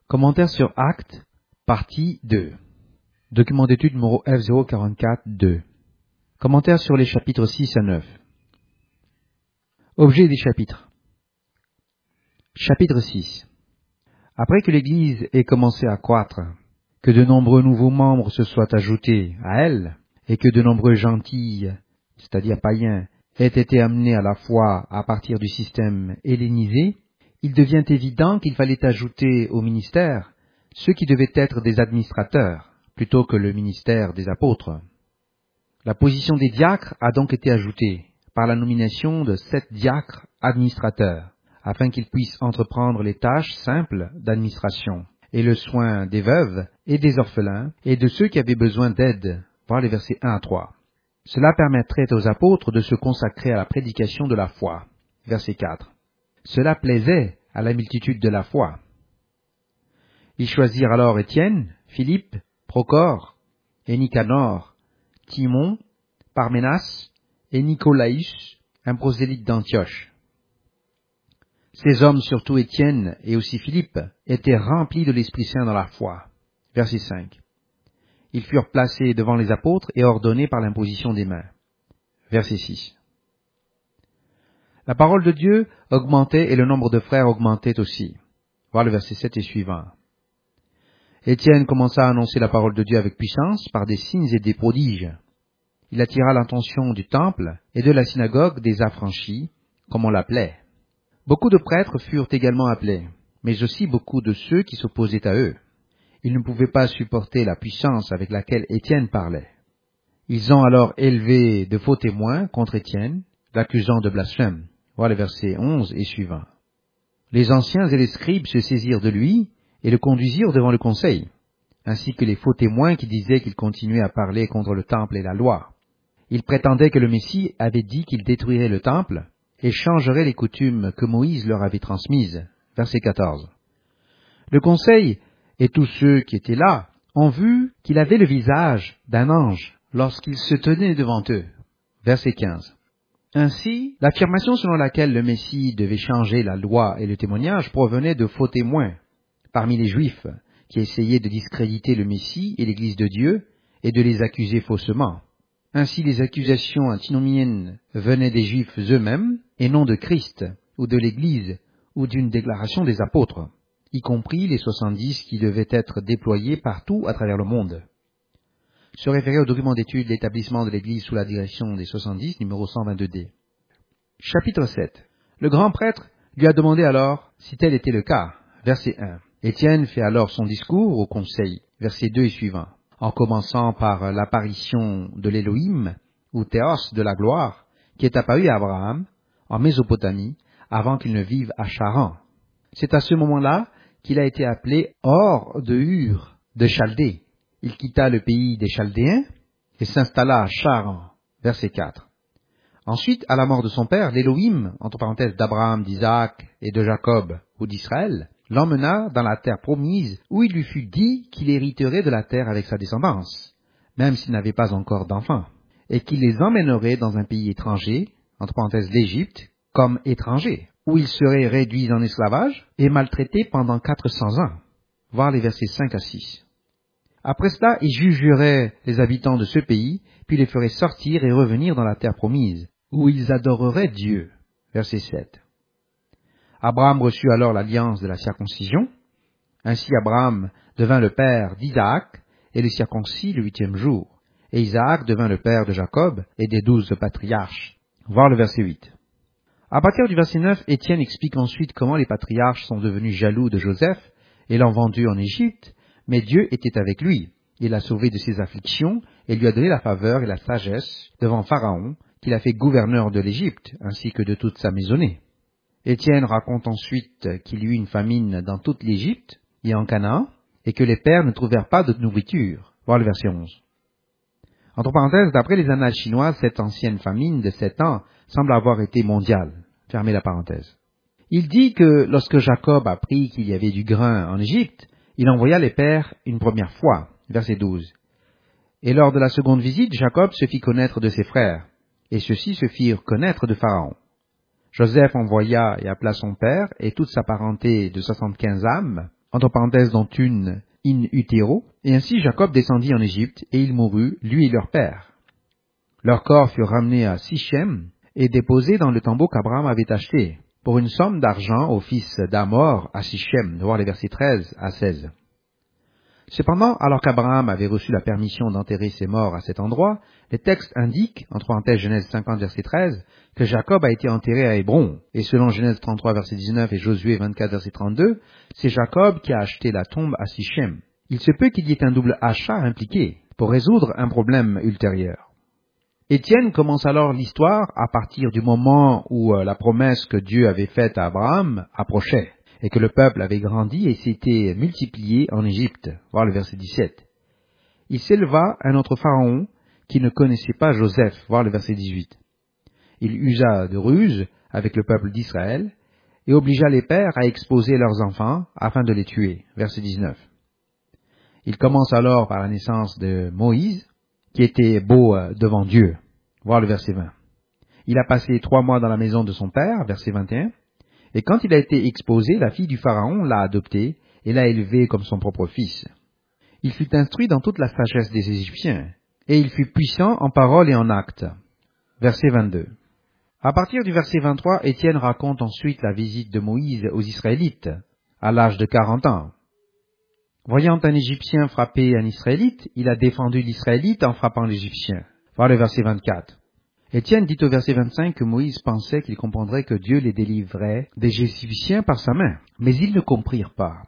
Commentaire sur Actes, partie 2. Document d'étude numéro F044-2. Commentaire sur les chapitres 6 à 9. Objet des chapitres. Chapitre 6. Après que l'Église ait commencé à croître, que de nombreux nouveaux membres se soient ajoutés à elle, et que de nombreux gentils, c'est-à-dire païens, aient été amenés à la foi à partir du système hellénisé, il devient évident qu'il fallait ajouter au ministère ceux qui devaient être des administrateurs, plutôt que le ministère des apôtres. La position des diacres a donc été ajoutée par la nomination de 7 diacres administrateurs, afin qu'ils puissent entreprendre les tâches simples d'administration, et le soin des veuves et des orphelins, et de ceux qui avaient besoin d'aide, voir les versets 1 à 3. Cela permettrait aux apôtres de se consacrer à la prédication de la foi, verset 4. Cela plaisait à la multitude de la foi. Ils choisirent alors Étienne, Philippe, Procore, et Nicanor, Timon, Parménas et Nicolaïus, un prosélyte d'Antioche. Ces hommes, surtout Étienne et aussi Philippe, étaient remplis de l'Esprit Saint dans la foi. Verset 5. Ils furent placés devant les apôtres et ordonnés par l'imposition des mains. Verset 6. La parole de Dieu augmentait et le nombre de frères augmentait aussi. Voir le verset 7 et suivant. Étienne commença à annoncer la parole de Dieu avec puissance par des signes et des prodiges. Il attira l'attention du temple et de la synagogue des affranchis, comme on l'appelait. Beaucoup de prêtres furent également appelés, mais aussi beaucoup de ceux qui s'opposaient à eux. Ils ne pouvaient pas supporter la puissance avec laquelle Étienne parlait. Ils ont alors élevé de faux témoins contre Étienne, l'accusant de blasphème. Voir les versets 11 et suivants. Les anciens et les scribes se saisirent de lui et le conduisirent devant le conseil, ainsi que les faux témoins qui disaient qu'il continuait à parler contre le temple et la loi. Ils prétendaient que le Messie avait dit qu'il détruirait le temple et changerait les coutumes que Moïse leur avait transmises. Verset 14. Le conseil et tous ceux qui étaient là ont vu qu'il avait le visage d'un ange lorsqu'il se tenait devant eux. Verset 15. Ainsi, l'affirmation selon laquelle le Messie devait changer la loi et le témoignage provenait de faux témoins parmi les Juifs qui essayaient de discréditer le Messie et l'Église de Dieu et de les accuser faussement. Ainsi, les accusations antinomiennes venaient des Juifs eux-mêmes et non de Christ ou de l'Église ou d'une déclaration des apôtres, y compris les 70 qui devaient être déployés partout à travers le monde. Se référer au document d'étude L'établissement de l'Église sous la direction des 70, numéro 122D. Chapitre 7. Le grand prêtre lui a demandé alors si tel était le cas. Verset 1. Étienne fait alors son discours au conseil. Verset 2 et suivant. En commençant par l'apparition de l'Élohim, ou Théos de la gloire, qui est apparu à Abraham, en Mésopotamie, avant qu'il ne vive à Charan. C'est à ce moment-là qu'il a été appelé hors de Ur, de Chaldée. Il quitta le pays des Chaldéens et s'installa à Charan. Verset 4. Ensuite, à la mort de son père, l'Élohim, entre parenthèses d'Abraham, d'Isaac et de Jacob, ou d'Israël, l'emmena dans la terre promise, où il lui fut dit qu'il hériterait de la terre avec sa descendance, même s'il n'avait pas encore d'enfants, et qu'il les emmènerait dans un pays étranger, entre parenthèses l'Égypte, comme étrangers, où ils seraient réduits en esclavage et maltraités pendant 400 ans. Voir les versets 5 à 6. Après cela, il jugerait les habitants de ce pays, puis les ferait sortir et revenir dans la terre promise, où ils adoreraient Dieu. Verset 7. Abraham reçut alors l'alliance de la circoncision. Ainsi Abraham devint le père d'Isaac, et le circoncis le 8e jour. Et Isaac devint le père de Jacob et des 12 patriarches. Voir le verset 8. À partir du verset 9, Étienne explique ensuite comment les patriarches sont devenus jaloux de Joseph et l'ont vendu en Égypte, mais Dieu était avec lui. Il l'a sauvé de ses afflictions et lui a donné la faveur et la sagesse devant Pharaon, qu'il a fait gouverneur de l'Égypte, ainsi que de toute sa maisonnée. Étienne raconte ensuite qu'il y eut une famine dans toute l'Égypte et en Canaan, et que les pères ne trouvèrent pas de nourriture. Voir le verset 11. Entre parenthèses, d'après les annales chinoises, cette ancienne famine de 7 ans semble avoir été mondiale. Fermez la parenthèse. Il dit que lorsque Jacob apprit qu'il y avait du grain en Égypte, il envoya les pères une première fois. Verset 12. Et lors de la seconde visite, Jacob se fit connaître de ses frères, et ceux-ci se firent connaître de Pharaon. Joseph envoya et appela son père et toute sa parenté de 75 âmes, entre parenthèses dont une in utero, et ainsi Jacob descendit en Égypte, et il mourut, lui et leur père. Leurs corps furent ramenés à Sichem et déposés dans le tombeau qu'Abraham avait acheté, pour une somme d'argent au fils d'Hamor à Sichem, voir les versets 13 à 16. Cependant, alors qu'Abraham avait reçu la permission d'enterrer ses morts à cet endroit, les textes indiquent, entre parenthèses Genèse 50 verset 13, que Jacob a été enterré à Hébron, et selon Genèse 33 verset 19 et Josué 24 verset 32, c'est Jacob qui a acheté la tombe à Sichem. Il se peut qu'il y ait un double achat impliqué, pour résoudre un problème ultérieur. Étienne commence alors l'histoire à partir du moment où la promesse que Dieu avait faite à Abraham approchait, et que le peuple avait grandi et s'était multiplié en Égypte, voir le verset 17. Il s'éleva un autre pharaon qui ne connaissait pas Joseph, voir le verset 18. Il usa de ruse avec le peuple d'Israël et obligea les pères à exposer leurs enfants afin de les tuer, verset 19. Il commence alors par la naissance de Moïse, qui était beau devant Dieu, voir le verset 20. Il a passé 3 mois dans la maison de son père, verset 21. Et quand il a été exposé, la fille du Pharaon l'a adopté et l'a élevé comme son propre fils. Il fut instruit dans toute la sagesse des Égyptiens, et il fut puissant en parole et en actes. Verset 22. À partir du verset 23, Étienne raconte ensuite la visite de Moïse aux Israélites, à l'âge de 40 ans. Voyant un Égyptien frapper un Israélite, il a défendu l'Israélite en frappant l'Égyptien. Voir le verset 24. Étienne dit au verset 25 que Moïse pensait qu'il comprendrait que Dieu les délivrait des Égyptiens par sa main, mais ils ne comprirent pas.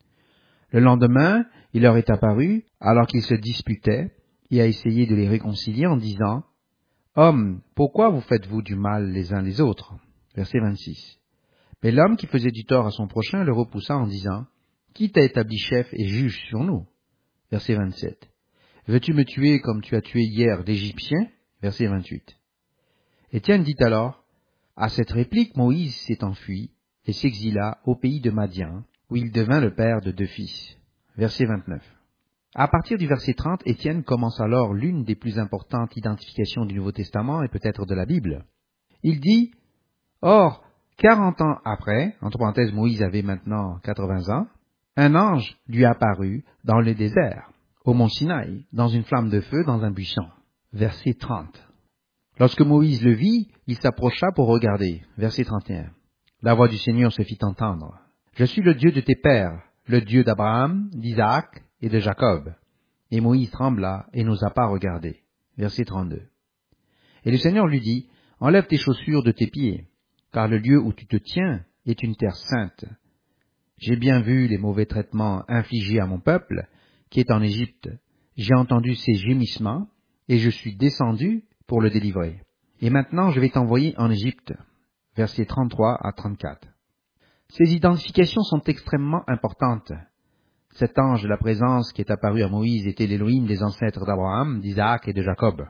Le lendemain, il leur est apparu, alors qu'ils se disputaient, et a essayé de les réconcilier en disant « Hommes, pourquoi vous faites-vous du mal les uns les autres ?» Verset 26. Mais l'homme qui faisait du tort à son prochain le repoussa en disant « Qui t'a établi chef et juge sur nous ?» Verset 27. « Veux-tu me tuer comme tu as tué hier l'Égyptien ?» Verset 28. Étienne dit alors, à cette réplique, Moïse s'est enfui et s'exila au pays de Madian, où il devint le père de 2 fils. Verset 29. À partir du verset 30, Étienne commence alors l'une des plus importantes identifications du Nouveau Testament et peut-être de la Bible. Il dit, or, 40 ans après, entre parenthèses, Moïse avait maintenant 80 ans, un ange lui apparut dans le désert, au mont Sinaï, dans une flamme de feu dans un buisson. Verset 30. Lorsque Moïse le vit, il s'approcha pour regarder. Verset 31. La voix du Seigneur se fit entendre. Je suis le Dieu de tes pères, le Dieu d'Abraham, d'Isaac et de Jacob. Et Moïse trembla et n'osa pas regarder. Verset 32. Et le Seigneur lui dit, enlève tes chaussures de tes pieds, car le lieu où tu te tiens est une terre sainte. J'ai bien vu les mauvais traitements infligés à mon peuple, qui est en Égypte. J'ai entendu ses gémissements, et je suis descendu pour le délivrer. Et maintenant je vais t'envoyer en Égypte. Versets 33 à 34. Ces identifications sont extrêmement importantes. Cet ange de la présence qui est apparu à Moïse était l'Élohim des ancêtres d'Abraham, d'Isaac et de Jacob.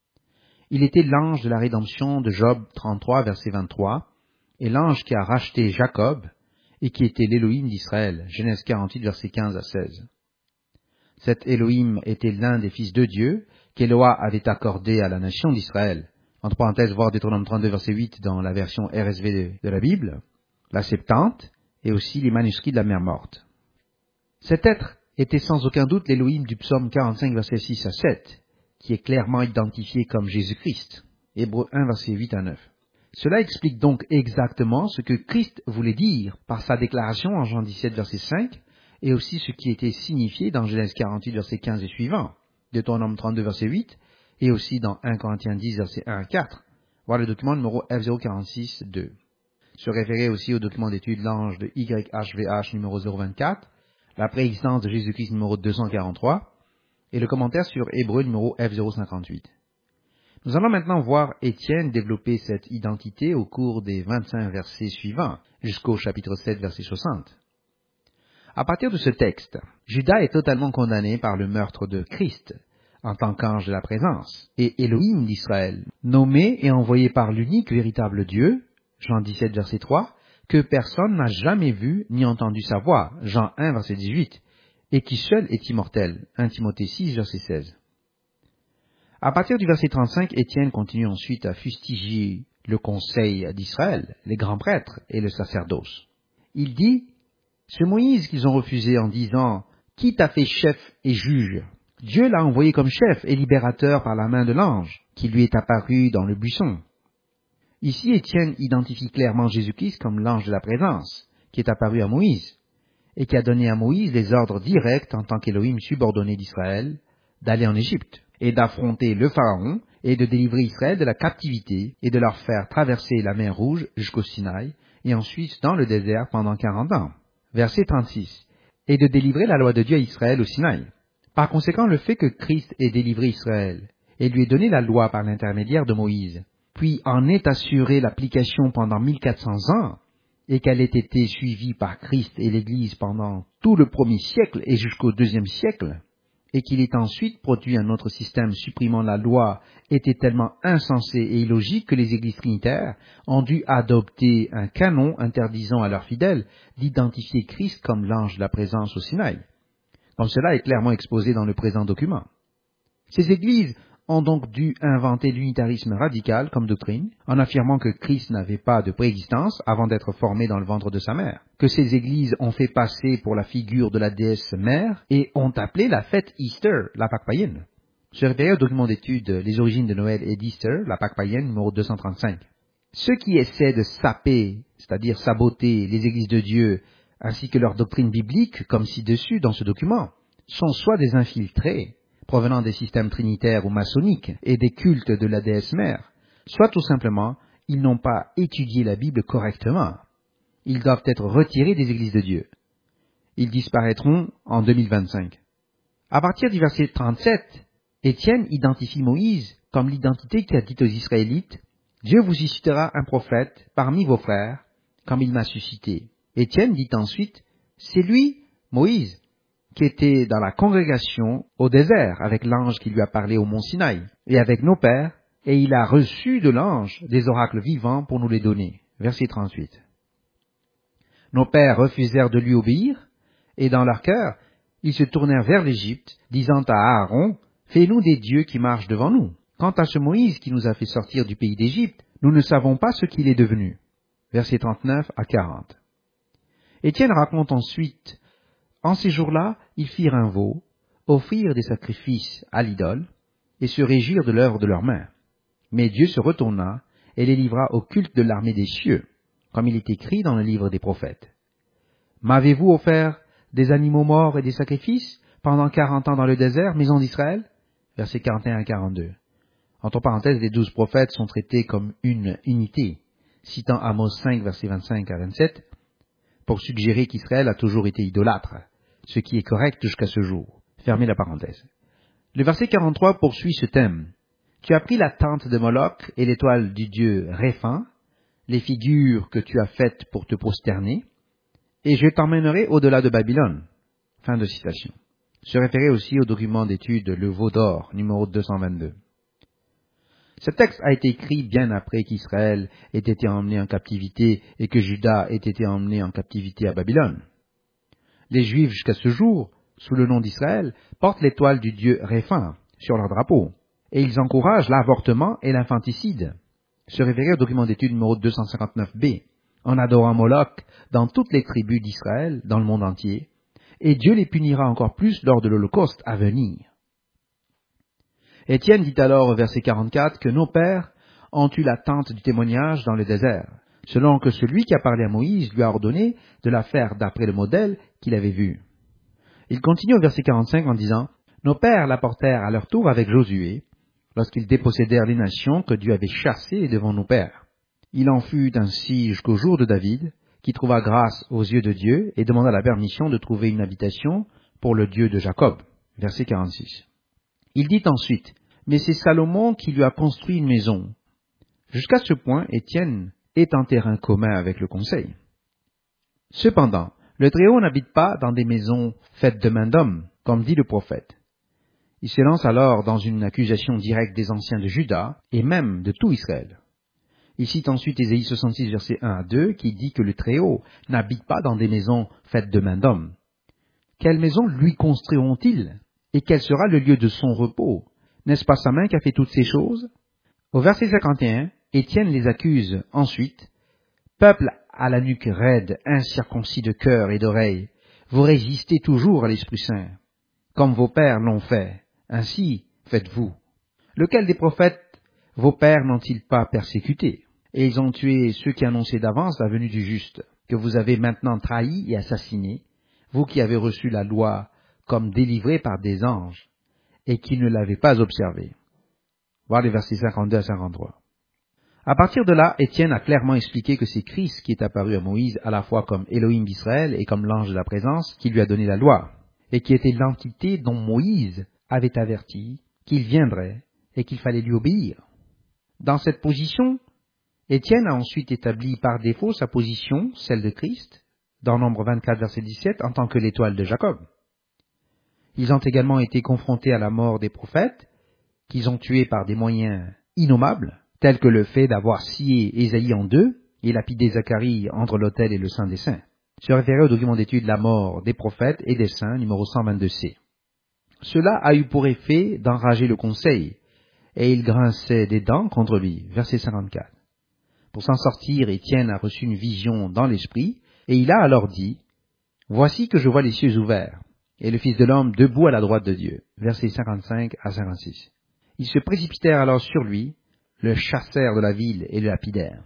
Il était l'ange de la rédemption de Job 33, verset 23, et l'ange qui a racheté Jacob, et qui était l'Élohim d'Israël, Genèse 48, verset 15 à 16. Cet Élohim était l'un des fils de Dieu, qu'Éloah avait accordé à la nation d'Israël. Entre parenthèses, voir Deutéronome 32, verset 8 dans la version RSV de la Bible, la Septante, et aussi les manuscrits de la mer Morte. Cet être était sans aucun doute l'Élohim du psaume 45, verset 6 à 7, qui est clairement identifié comme Jésus-Christ, Hébreux 1, verset 8 à 9. Cela explique donc exactement ce que Christ voulait dire par sa déclaration en Jean 17, verset 5, et aussi ce qui était signifié dans Genèse 48, verset 15 et suivant, Deutéronome 32, verset 8, et aussi dans 1 Corinthiens 10, verset 1 à 4, voir le document numéro F046-2. Se référer aussi au document d'étude l'ange de YHVH numéro 024, la préexistence de Jésus-Christ numéro 243, et le commentaire sur Hébreux numéro F058. Nous allons maintenant voir Étienne développer cette identité au cours des 25 versets suivants, jusqu'au chapitre 7, verset 60. À partir de ce texte, Judas est totalement condamné par le meurtre de Christ, en tant qu'ange de la présence, et Élohim d'Israël, nommé et envoyé par l'unique véritable Dieu, Jean 17, verset 3, que personne n'a jamais vu ni entendu sa voix, Jean 1, verset 18, et qui seul est immortel, 1 Timothée 6, verset 16. À partir du verset 35, Étienne continue ensuite à fustiger le conseil d'Israël, les grands prêtres et le sacerdoce. Il dit Ce Moïse qu'ils ont refusé en disant « Qui t'a fait chef et juge ?» Dieu l'a envoyé comme chef et libérateur par la main de l'ange, qui lui est apparu dans le buisson. Ici, Étienne identifie clairement Jésus-Christ comme l'ange de la présence, qui est apparu à Moïse, et qui a donné à Moïse les ordres directs en tant qu'Élohim subordonné d'Israël, d'aller en Égypte, et d'affronter le Pharaon, et de délivrer Israël de la captivité, et de leur faire traverser la mer Rouge jusqu'au Sinaï, et ensuite dans le désert pendant 40 ans. Verset 36. Et de délivrer la loi de Dieu à Israël au Sinaï. Par conséquent, le fait que Christ ait délivré Israël, et lui ait donné la loi par l'intermédiaire de Moïse, puis en ait assuré l'application pendant 1400 ans, et qu'elle ait été suivie par Christ et l'Église pendant tout le 1er siècle et jusqu'au 2e siècle, et qu'il ait ensuite produit un autre système supprimant la loi, était tellement insensé et illogique que les Églises trinitaires ont dû adopter un canon interdisant à leurs fidèles d'identifier Christ comme l'ange de la présence au Sinaï, comme cela est clairement exposé dans le présent document. Ces Églises ont donc dû inventer l'unitarisme radical comme doctrine, en affirmant que Christ n'avait pas de préexistence avant d'être formé dans le ventre de sa mère, que ces églises ont fait passer pour la figure de la déesse mère et ont appelé la fête Easter, la Pâque païenne. Se référer au document d'étude Les origines de Noël et d'Easter, la Pâque païenne, numéro 235. Ceux qui essaient de saper, c'est-à-dire saboter les églises de Dieu, ainsi que leur doctrine biblique, comme ci-dessus dans ce document, sont soit des infiltrés, provenant des systèmes trinitaires ou maçonniques et des cultes de la déesse mère, soit tout simplement, ils n'ont pas étudié la Bible correctement. Ils doivent être retirés des églises de Dieu. Ils disparaîtront en 2025. À partir du verset 37, Étienne identifie Moïse comme l'identité qui a dit aux Israélites « Dieu vous suscitera un prophète parmi vos frères, comme il m'a suscité. » Étienne dit ensuite « C'est lui, Moïse, qui était dans la congrégation au désert avec l'ange qui lui a parlé au mont Sinaï, et avec nos pères, et il a reçu de l'ange des oracles vivants pour nous les donner. » Verset 38. Nos pères refusèrent de lui obéir, et dans leur cœur, ils se tournèrent vers l'Égypte, disant à Aaron, « Fais-nous des dieux qui marchent devant nous. » Quant à ce Moïse qui nous a fait sortir du pays d'Égypte, nous ne savons pas ce qu'il est devenu. Verset 39 à 40. Étienne raconte ensuite, en ces jours-là, ils firent un veau, offrirent des sacrifices à l'idole, et se réjouirent de l'œuvre de leurs mains. Mais Dieu se retourna et les livra au culte de l'armée des cieux, comme il est écrit dans le livre des prophètes. M'avez-vous offert des animaux morts et des sacrifices pendant 40 ans dans le désert, maison d'Israël? Versets 41 à 42. Entre parenthèses, les 12 prophètes sont traités comme une unité, citant Amos 5, versets 25 à 27, pour suggérer qu'Israël a toujours été idolâtre, ce qui est correct jusqu'à ce jour. Fermez la parenthèse. Le verset 43 poursuit ce thème. Tu as pris la tente de Moloch et l'étoile du dieu Réphan, les figures que tu as faites pour te prosterner, et je t'emmènerai au-delà de Babylone. Fin de citation. Se référer aussi au document d'étude Le Veau d'Or, numéro 222. Ce texte a été écrit bien après qu'Israël ait été emmené en captivité et que Juda ait été emmené en captivité à Babylone. Les Juifs, jusqu'à ce jour, sous le nom d'Israël, portent l'étoile du dieu Réphan sur leur drapeau, et ils encouragent l'avortement et l'infanticide. Se référer au document d'étude numéro 259b, en adorant Moloch dans toutes les tribus d'Israël, dans le monde entier, et Dieu les punira encore plus lors de l'Holocauste à venir. Étienne dit alors au verset 44 que nos pères ont eu la tente du témoignage dans le désert, selon que celui qui a parlé à Moïse lui a ordonné de la faire d'après le modèle qu'il avait vu. Il continue au verset 45 en disant « Nos pères l'apportèrent à leur tour avec Josué, lorsqu'ils dépossédèrent les nations que Dieu avait chassées devant nos pères. Il en fut ainsi jusqu'au jour de David, qui trouva grâce aux yeux de Dieu et demanda la permission de trouver une habitation pour le Dieu de Jacob. » Verset 46. Il dit ensuite, « Mais c'est Salomon qui lui a construit une maison. » Jusqu'à ce point, Étienne est en terrain commun avec le conseil. Cependant, le Très-Haut n'habite pas dans des maisons faites de main d'homme, comme dit le prophète. Il se lance alors dans une accusation directe des anciens de Juda et même de tout Israël. Il cite ensuite Ésaïe 66, versets 1 à 2, qui dit que le Très-Haut n'habite pas dans des maisons faites de main d'homme. Quelle maison lui construiront-ils? Et quel sera le lieu de son repos? N'est-ce pas sa main qui a fait toutes ces choses? Au verset 51, Étienne les accuse ensuite. « Peuple à la nuque raide, incirconcis de cœur et d'oreille, vous résistez toujours à l'Esprit Saint, comme vos pères l'ont fait, ainsi faites-vous. Lequel des prophètes vos pères n'ont-ils pas persécuté? Et ils ont tué ceux qui annonçaient d'avance la venue du juste, que vous avez maintenant trahi et assassiné, vous qui avez reçu la loi comme délivrée par des anges, et qui ne l'avez pas observée. Voir les versets 52 à 53. À partir de là, Étienne a clairement expliqué que c'est Christ qui est apparu à Moïse à la fois comme Elohim d'Israël et comme l'ange de la présence qui lui a donné la loi, et qui était l'entité dont Moïse avait averti qu'il viendrait et qu'il fallait lui obéir. Dans cette position, Étienne a ensuite établi par défaut sa position, celle de Christ, dans Nombre 24, verset 17, en tant que l'étoile de Jacob. Ils ont également été confrontés à la mort des prophètes, qu'ils ont tués par des moyens innommables, tels que le fait d'avoir scié Ésaïe en deux et lapidé Zacharie entre l'autel et le Saint des Saints. Se référer au document d'étude La mort des prophètes et des saints, numéro 122C. Cela a eu pour effet d'enrager le conseil, et il grinçait des dents contre lui. Verset 54. Pour s'en sortir, Étienne a reçu une vision dans l'esprit, et il a alors dit, « Voici que je vois les cieux ouverts, et le Fils de l'homme debout à la droite de Dieu. » Versets 55 à 56. Ils se précipitèrent alors sur lui, le chassèrent de la ville et le lapidèrent.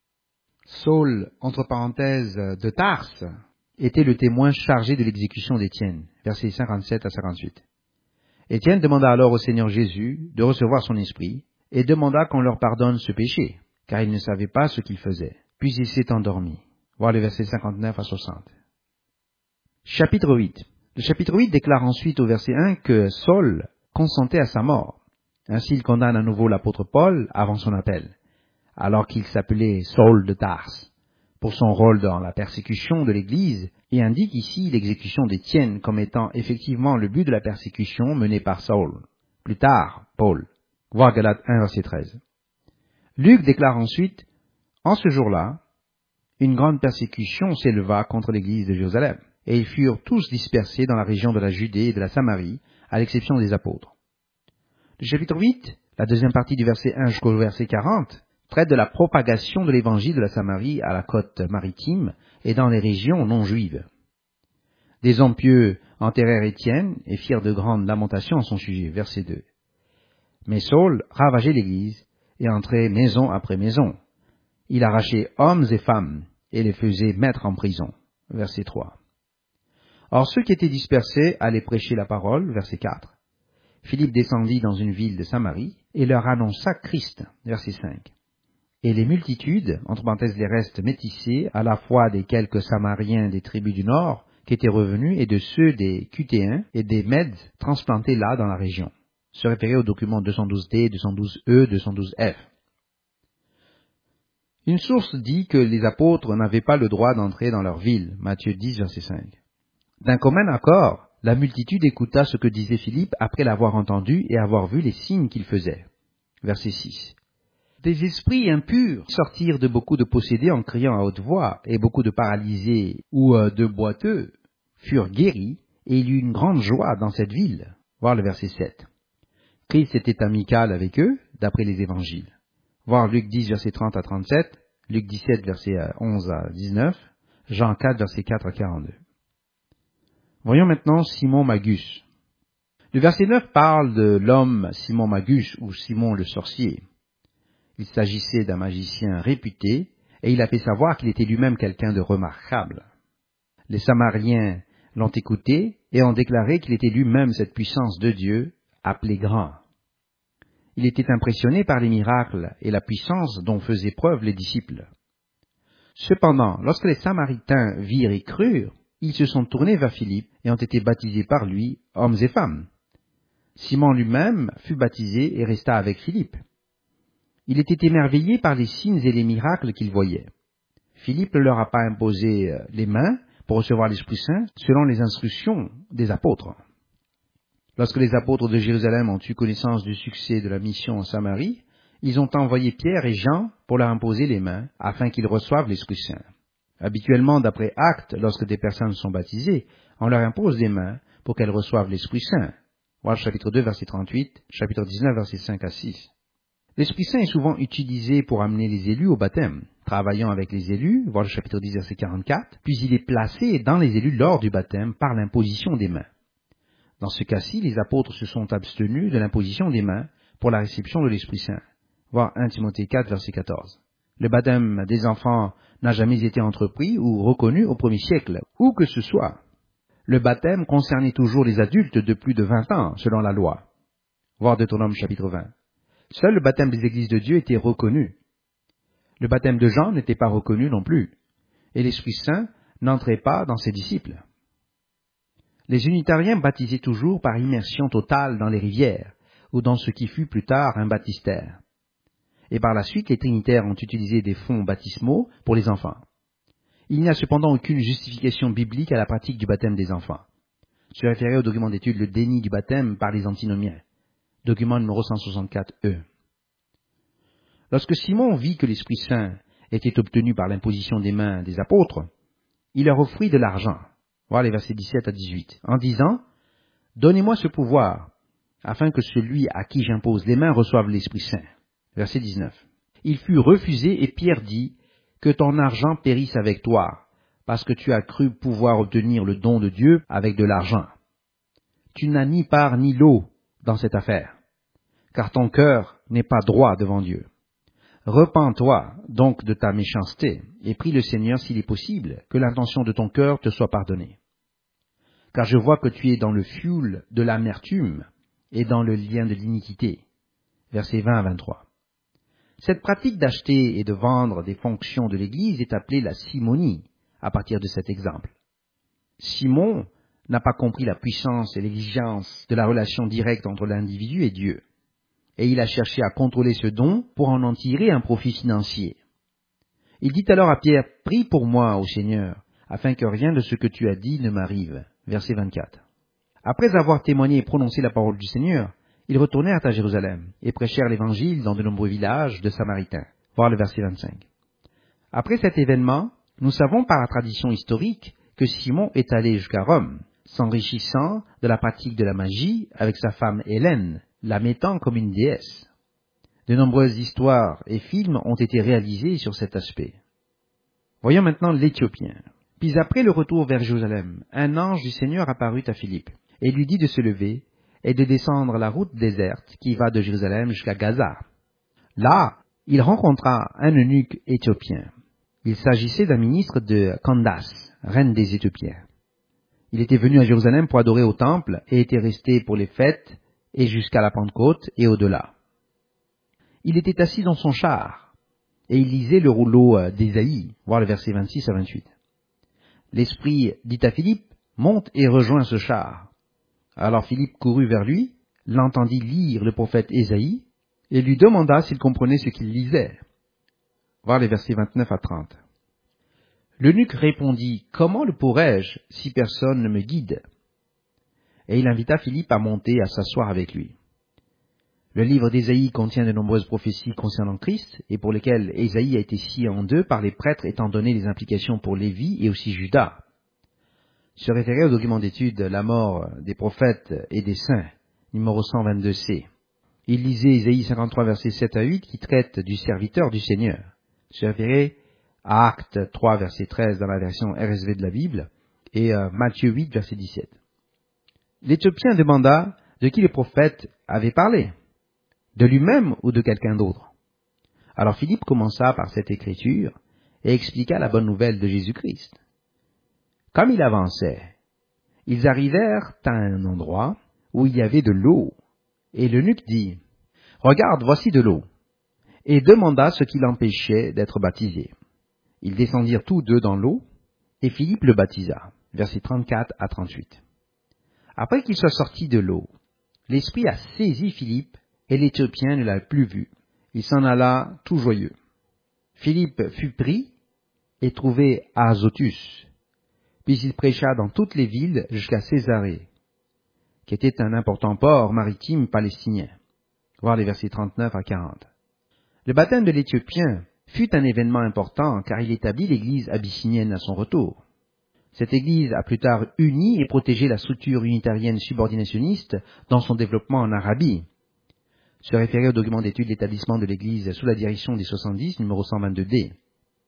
Saul, entre parenthèses, de Tarse, était le témoin chargé de l'exécution d'Étienne. Versets 57 à 58. Étienne demanda alors au Seigneur Jésus de recevoir son esprit, et demanda qu'on leur pardonne ce péché, car il ne savait pas ce qu'il faisait. Puis il s'est endormi. Voir les versets 59 à 60. Chapitre 8. Le chapitre 8 déclare ensuite au verset 1 que Saul consentait à sa mort. Ainsi il condamne à nouveau l'apôtre Paul avant son appel, alors qu'il s'appelait Saul de Tarse, pour son rôle dans la persécution de l'Église, et indique ici l'exécution d'Étienne comme étant effectivement le but de la persécution menée par Saul. Plus tard, Paul. Voir Galates 1, verset 13. Luc déclare ensuite, « En ce jour-là, une grande persécution s'éleva contre l'Église de Jérusalem, et ils furent tous dispersés dans la région de la Judée et de la Samarie, à l'exception des apôtres. » Le chapitre 8, la deuxième partie du verset 1 jusqu'au verset 40, traite de la propagation de l'évangile de la Samarie à la côte maritime et dans les régions non juives. Des hommes pieux enterrèrent Étienne et firent de grandes lamentations à son sujet. Verset 2. Mais Saul ravageait l'Église et entrait maison après maison. Il arrachait hommes et femmes et les faisait mettre en prison. Verset 3. Or ceux qui étaient dispersés allaient prêcher la parole. Verset 4. Philippe descendit dans une ville de Samarie et leur annonça Christ. Verset 5. Et les multitudes, entre parenthèses les restes métissés, à la fois des quelques Samariens des tribus du Nord qui étaient revenus et de ceux des Cutéens et des Mèdes transplantés là dans la région. Se référer aux documents 212D, 212E, 212F. Une source dit que les apôtres n'avaient pas le droit d'entrer dans leur ville. Matthieu 10, verset 5. D'un commun accord, la multitude écouta ce que disait Philippe après l'avoir entendu et avoir vu les signes qu'il faisait. Verset 6. Des esprits impurs sortirent de beaucoup de possédés en criant à haute voix, et beaucoup de paralysés ou de boiteux furent guéris, et il y eut une grande joie dans cette ville. Voir le verset 7. Christ était amical avec eux, d'après les évangiles. Voir Luc 10, verset 30 à 37, Luc 17, verset 11 à 19, Jean 4, verset 4 à 42. Voyons maintenant Simon Magus. Le verset 9 parle de l'homme Simon Magus ou Simon le sorcier. Il s'agissait d'un magicien réputé et il a fait savoir qu'il était lui-même quelqu'un de remarquable. Les Samariens l'ont écouté et ont déclaré qu'il était lui-même cette puissance de Dieu appelée grand. Il était impressionné par les miracles et la puissance dont faisaient preuve les disciples. Cependant, lorsque les Samaritains virent et crurent, ils se sont tournés vers Philippe et ont été baptisés par lui, hommes et femmes. Simon lui-même fut baptisé et resta avec Philippe. Il était émerveillé par les signes et les miracles qu'il voyait. Philippe ne leur a pas imposé les mains pour recevoir l'Esprit Saint selon les instructions des apôtres. Lorsque les apôtres de Jérusalem ont eu connaissance du succès de la mission en Samarie, ils ont envoyé Pierre et Jean pour leur imposer les mains afin qu'ils reçoivent l'Esprit Saint. Habituellement, d'après Actes, lorsque des personnes sont baptisées, on leur impose des mains pour qu'elles reçoivent l'Esprit Saint. Voir chapitre 2, verset 38, chapitre 19, verset 5 à 6. L'Esprit Saint est souvent utilisé pour amener les élus au baptême. travaillant avec les élus, voir le chapitre 10, verset 44, puis il est placé dans les élus lors du baptême par l'imposition des mains. Dans ce cas-ci, les apôtres se sont abstenus de l'imposition des mains pour la réception de l'Esprit Saint. Voir 1 Timothée 4, verset 14. Le baptême des enfants n'a jamais été entrepris ou reconnu au premier siècle, où que ce soit. Le baptême concernait toujours les adultes de plus de 20 ans, selon la loi. Voir Deutéronome chapitre 20. Seul le baptême des églises de Dieu était reconnu. Le baptême de Jean n'était pas reconnu non plus, et l'Esprit Saint n'entrait pas dans ses disciples. Les unitariens baptisaient toujours par immersion totale dans les rivières, ou dans ce qui fut plus tard un baptistère. Et par la suite, les trinitaires ont utilisé des fonds baptismaux pour les enfants. Il n'y a cependant aucune justification biblique à la pratique du baptême des enfants. Se référer au document d'étude Le déni du baptême par les antinomiens, document numéro 164E. Lorsque Simon vit que l'Esprit Saint était obtenu par l'imposition des mains des apôtres, il leur offrit de l'argent, voir les versets 17 à 18, en disant « Donnez-moi ce pouvoir, afin que celui à qui j'impose les mains reçoive l'Esprit Saint. » Verset 19. Il fut refusé et Pierre dit « Que ton argent périsse avec toi, parce que tu as cru pouvoir obtenir le don de Dieu avec de l'argent. Tu n'as ni part ni lot dans cette affaire, car ton cœur n'est pas droit devant Dieu. Repens-toi donc de ta méchanceté, et prie le Seigneur s'il est possible, que l'intention de ton cœur te soit pardonnée. Car je vois que tu es dans le fioul de l'amertume et dans le lien de l'iniquité. » Versets 20 à 23. Cette pratique d'acheter et de vendre des fonctions de l'Église est appelée la simonie, à partir de cet exemple. Simon n'a pas compris la puissance et l'exigence de la relation directe entre l'individu et Dieu. Et il a cherché à contrôler ce don pour en tirer un profit financier. Il dit alors à Pierre, « Prie pour moi, ô Seigneur, afin que rien de ce que tu as dit ne m'arrive. » Verset 24. Après avoir témoigné et prononcé la parole du Seigneur, ils retournèrent à Jérusalem et prêchèrent l'Évangile dans de nombreux villages de Samaritains. Voir le verset 25. Après cet événement, nous savons par la tradition historique que Simon est allé jusqu'à Rome, s'enrichissant de la pratique de la magie avec sa femme Hélène, la mettant comme une déesse. De nombreuses histoires et films ont été réalisés sur cet aspect. Voyons maintenant l'Éthiopien. Puis après le retour vers Jérusalem, un ange du Seigneur apparut à Philippe, et lui dit de se lever et de descendre la route déserte qui va de Jérusalem jusqu'à Gaza. Là, il rencontra un eunuque éthiopien. Il s'agissait d'un ministre de Candace, reine des Éthiopiens. Il était venu à Jérusalem pour adorer au temple et était resté pour les fêtes et jusqu'à la Pentecôte et au-delà. Il était assis dans son char et il lisait le rouleau d'Ésaïe, voir le verset 26 à 28. L'Esprit dit à Philippe, « Monte et rejoins ce char. » Alors Philippe courut vers lui, l'entendit lire le prophète Ésaïe et lui demanda s'il comprenait ce qu'il lisait. Voir les versets 29 à 30. L'eunuque répondit, « Comment le pourrais-je si personne ne me guide ?» Et il invita Philippe à monter à s'asseoir avec lui. Le livre d'Ésaïe contient de nombreuses prophéties concernant Christ et pour lesquelles Ésaïe a été scié en deux par les prêtres étant donné les implications pour Lévi et aussi Judas. Se référer au document d'étude La mort des prophètes et des saints, numéro 122C. Il lisait Ésaïe 53 versets 7 à 8 qui traite du serviteur du Seigneur. Se référer à Actes 3 verset 13 dans la version RSV de la Bible et Matthieu 8 verset 17. L'Éthiopien demanda de qui le prophète avait parlé, de lui-même ou de quelqu'un d'autre. Alors Philippe commença par cette écriture et expliqua la bonne nouvelle de Jésus-Christ. Comme il avançait, ils arrivèrent à un endroit où il y avait de l'eau, et l'eunuque dit, « Regarde, voici de l'eau », et demanda ce qui l'empêchait d'être baptisé. Ils descendirent tous deux dans l'eau, et Philippe le baptisa. Versets 34 à 38. Après qu'il soit sorti de l'eau, l'Esprit a saisi Philippe, et l'Éthiopien ne l'a plus vu. Il s'en alla tout joyeux. Philippe fut pris et trouvé à Azotus. Puis il prêcha dans toutes les villes jusqu'à Césarée, qui était un important port maritime palestinien. Voir les versets 39 à 40. Le baptême de l'Éthiopien fut un événement important car il établit l'église abyssinienne à son retour. Cette église a plus tard uni et protégé la structure unitarienne subordinationniste dans son développement en Arabie. Se référer au document d'étude l'établissement de l'église sous la direction des 70, numéro 122D.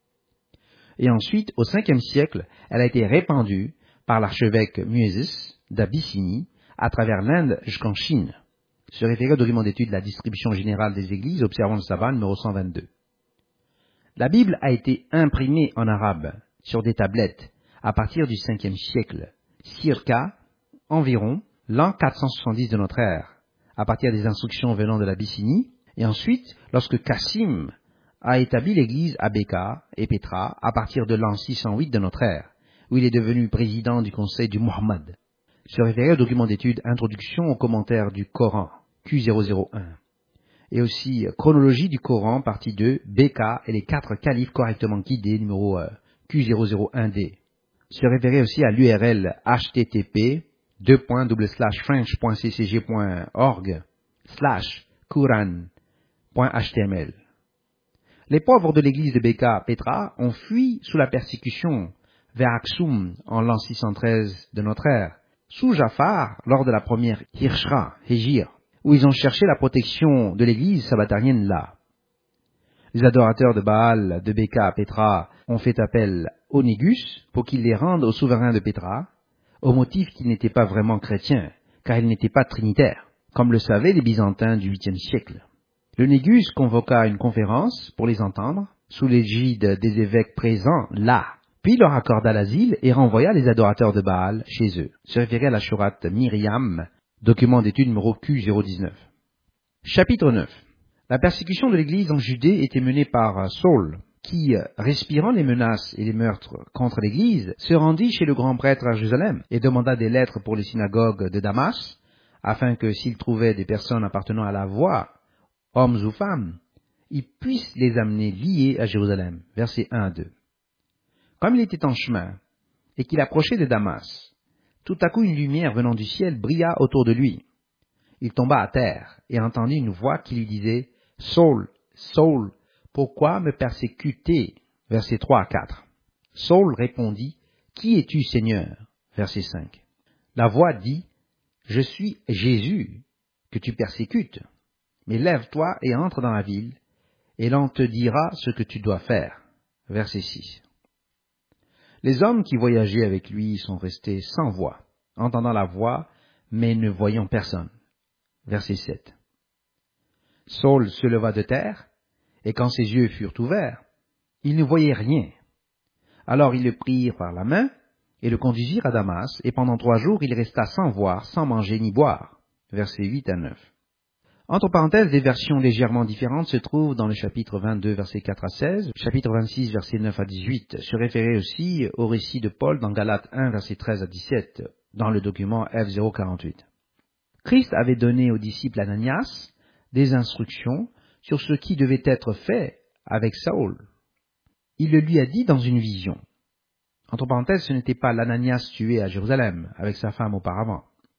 Et ensuite, au 5e siècle, elle a été répandue par l'archevêque Muezzes d'Abyssinie à travers l'Inde jusqu'en Chine. Se référer au document d'étude de la distribution générale des églises, observant le sabbat numéro 122. La Bible a été imprimée en arabe sur des tablettes à partir du 5e siècle, circa environ l'an 470 de notre ère, à partir des instructions venant de l'Abyssinie, et ensuite lorsque Cassim a établi l'église à Béka et Pétra à partir de l'an 608 de notre ère, où il est devenu président du conseil du Muhammad. Se référer au document d'étude Introduction aux commentaires du Coran, Q001. Et aussi Chronologie du Coran, partie 2, Béka et les 4 califes correctement guidés, numéro Q001D. Se référer aussi à l'URL http://french.ccg.org/quran.html. Les pauvres de l'église de Béka Pétra ont fui sous la persécution vers Aksum en l'an 613 de notre ère, sous Jafar lors de la première Hijr, où ils ont cherché la protection de l'église sabbatarienne là. Les adorateurs de Baal de Béka Pétra ont fait appel au Négus pour qu'il les rende au souverain de Pétra, au motif qu'il n'était pas vraiment chrétien, car il n'était pas trinitaire, comme le savaient les Byzantins du 8e siècle. Le Négus convoqua une conférence pour les entendre, sous l'égide des évêques présents là, puis leur accorda l'asile et renvoya les adorateurs de Baal chez eux. Se référer à la Shorat Myriam, document d'étude numéro Q019. Chapitre 9. La persécution de l'Église en Judée était menée par Saul, qui, respirant les menaces et les meurtres contre l'Église, se rendit chez le grand prêtre à Jérusalem et demanda des lettres pour les synagogues de Damas, afin que s'il trouvait des personnes appartenant à la voie, hommes ou femmes, il puisse les amener liés à Jérusalem. Versets 1 à 2. Comme il était en chemin, et qu'il approchait de Damas, tout à coup une lumière venant du ciel brilla autour de lui. Il tomba à terre, et entendit une voix qui lui disait, « Saul, Saul, pourquoi me persécuter » Versets 3 à 4. Saul répondit, « Qui es-tu, Seigneur » Verset 5. La voix dit, « Je suis Jésus, que tu persécutes. Mais lève-toi et entre dans la ville, et l'on te dira ce que tu dois faire. » Verset 6. Les hommes qui voyageaient avec lui sont restés sans voix, entendant la voix, mais ne voyant personne. Verset 7. Saul se leva de terre, et quand ses yeux furent ouverts, il ne voyait rien. Alors ils le prirent par la main, et le conduisirent à Damas, et pendant 3 jours il resta sans voir, sans manger ni boire. Versets 8 à 9. Entre parenthèses, des versions légèrement différentes se trouvent dans le chapitre 22, versets 4 à 16, chapitre 26, versets 9 à 18, se référer aussi au récit de Paul dans Galates 1, versets 13 à 17, dans le document F048. Christ avait donné aux disciples Ananias des instructions sur ce qui devait être fait avec Saül. Il le lui a dit dans une vision. Entre parenthèses, ce n'était pas l'Ananias tué à Jérusalem avec sa femme auparavant.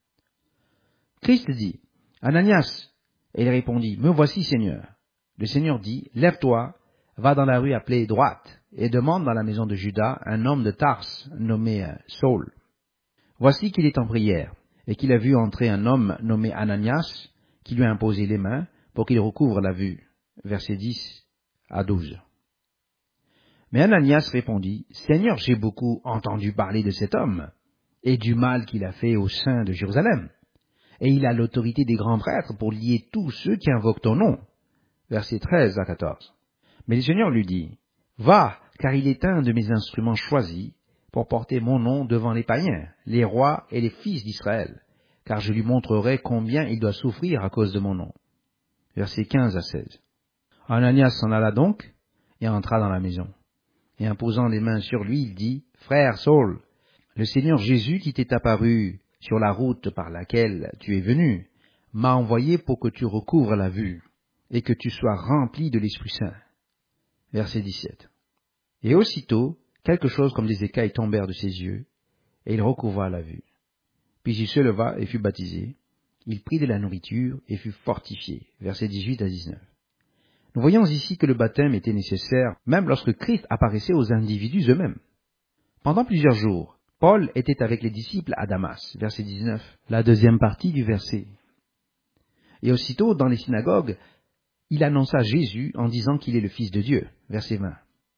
Christ dit, « Ananias » et il répondit, « Me voici, Seigneur. » Le Seigneur dit, « Lève-toi, va dans la rue appelée droite, et demande dans la maison de Juda un homme de Tarse nommé Saul. Voici qu'il est en prière, et qu'il a vu entrer un homme nommé Ananias, qui lui a imposé les mains pour qu'il recouvre la vue. » Versets 10 à 12. Mais Ananias répondit, « Seigneur, j'ai beaucoup entendu parler de cet homme, et du mal qu'il a fait au sein de Jérusalem. Et il a l'autorité des grands prêtres pour lier tous ceux qui invoquent ton nom. » Versets 13 à 14. Mais le Seigneur lui dit, « Va, car il est un de mes instruments choisis pour porter mon nom devant les païens, les rois et les fils d'Israël, car je lui montrerai combien il doit souffrir à cause de mon nom. » Versets 15 à 16. Ananias s'en alla donc et entra dans la maison. Et imposant les mains sur lui, il dit, « Frère Saul, le Seigneur Jésus qui t'est apparu sur la route par laquelle tu es venu, m'a envoyé pour que tu recouvres la vue, et que tu sois rempli de l'Esprit Saint. » Verset 17. Et aussitôt, quelque chose comme des écailles tombèrent de ses yeux, et il recouvra la vue. Puis il se leva et fut baptisé. Il prit de la nourriture et fut fortifié. Verset 18 à 19. Nous voyons ici que le baptême était nécessaire, même lorsque Christ apparaissait aux individus eux-mêmes. Pendant plusieurs jours, Paul était avec les disciples à Damas, verset 19, la deuxième partie du verset. Et aussitôt, dans les synagogues, il annonça Jésus en disant qu'il est le Fils de Dieu, verset 20.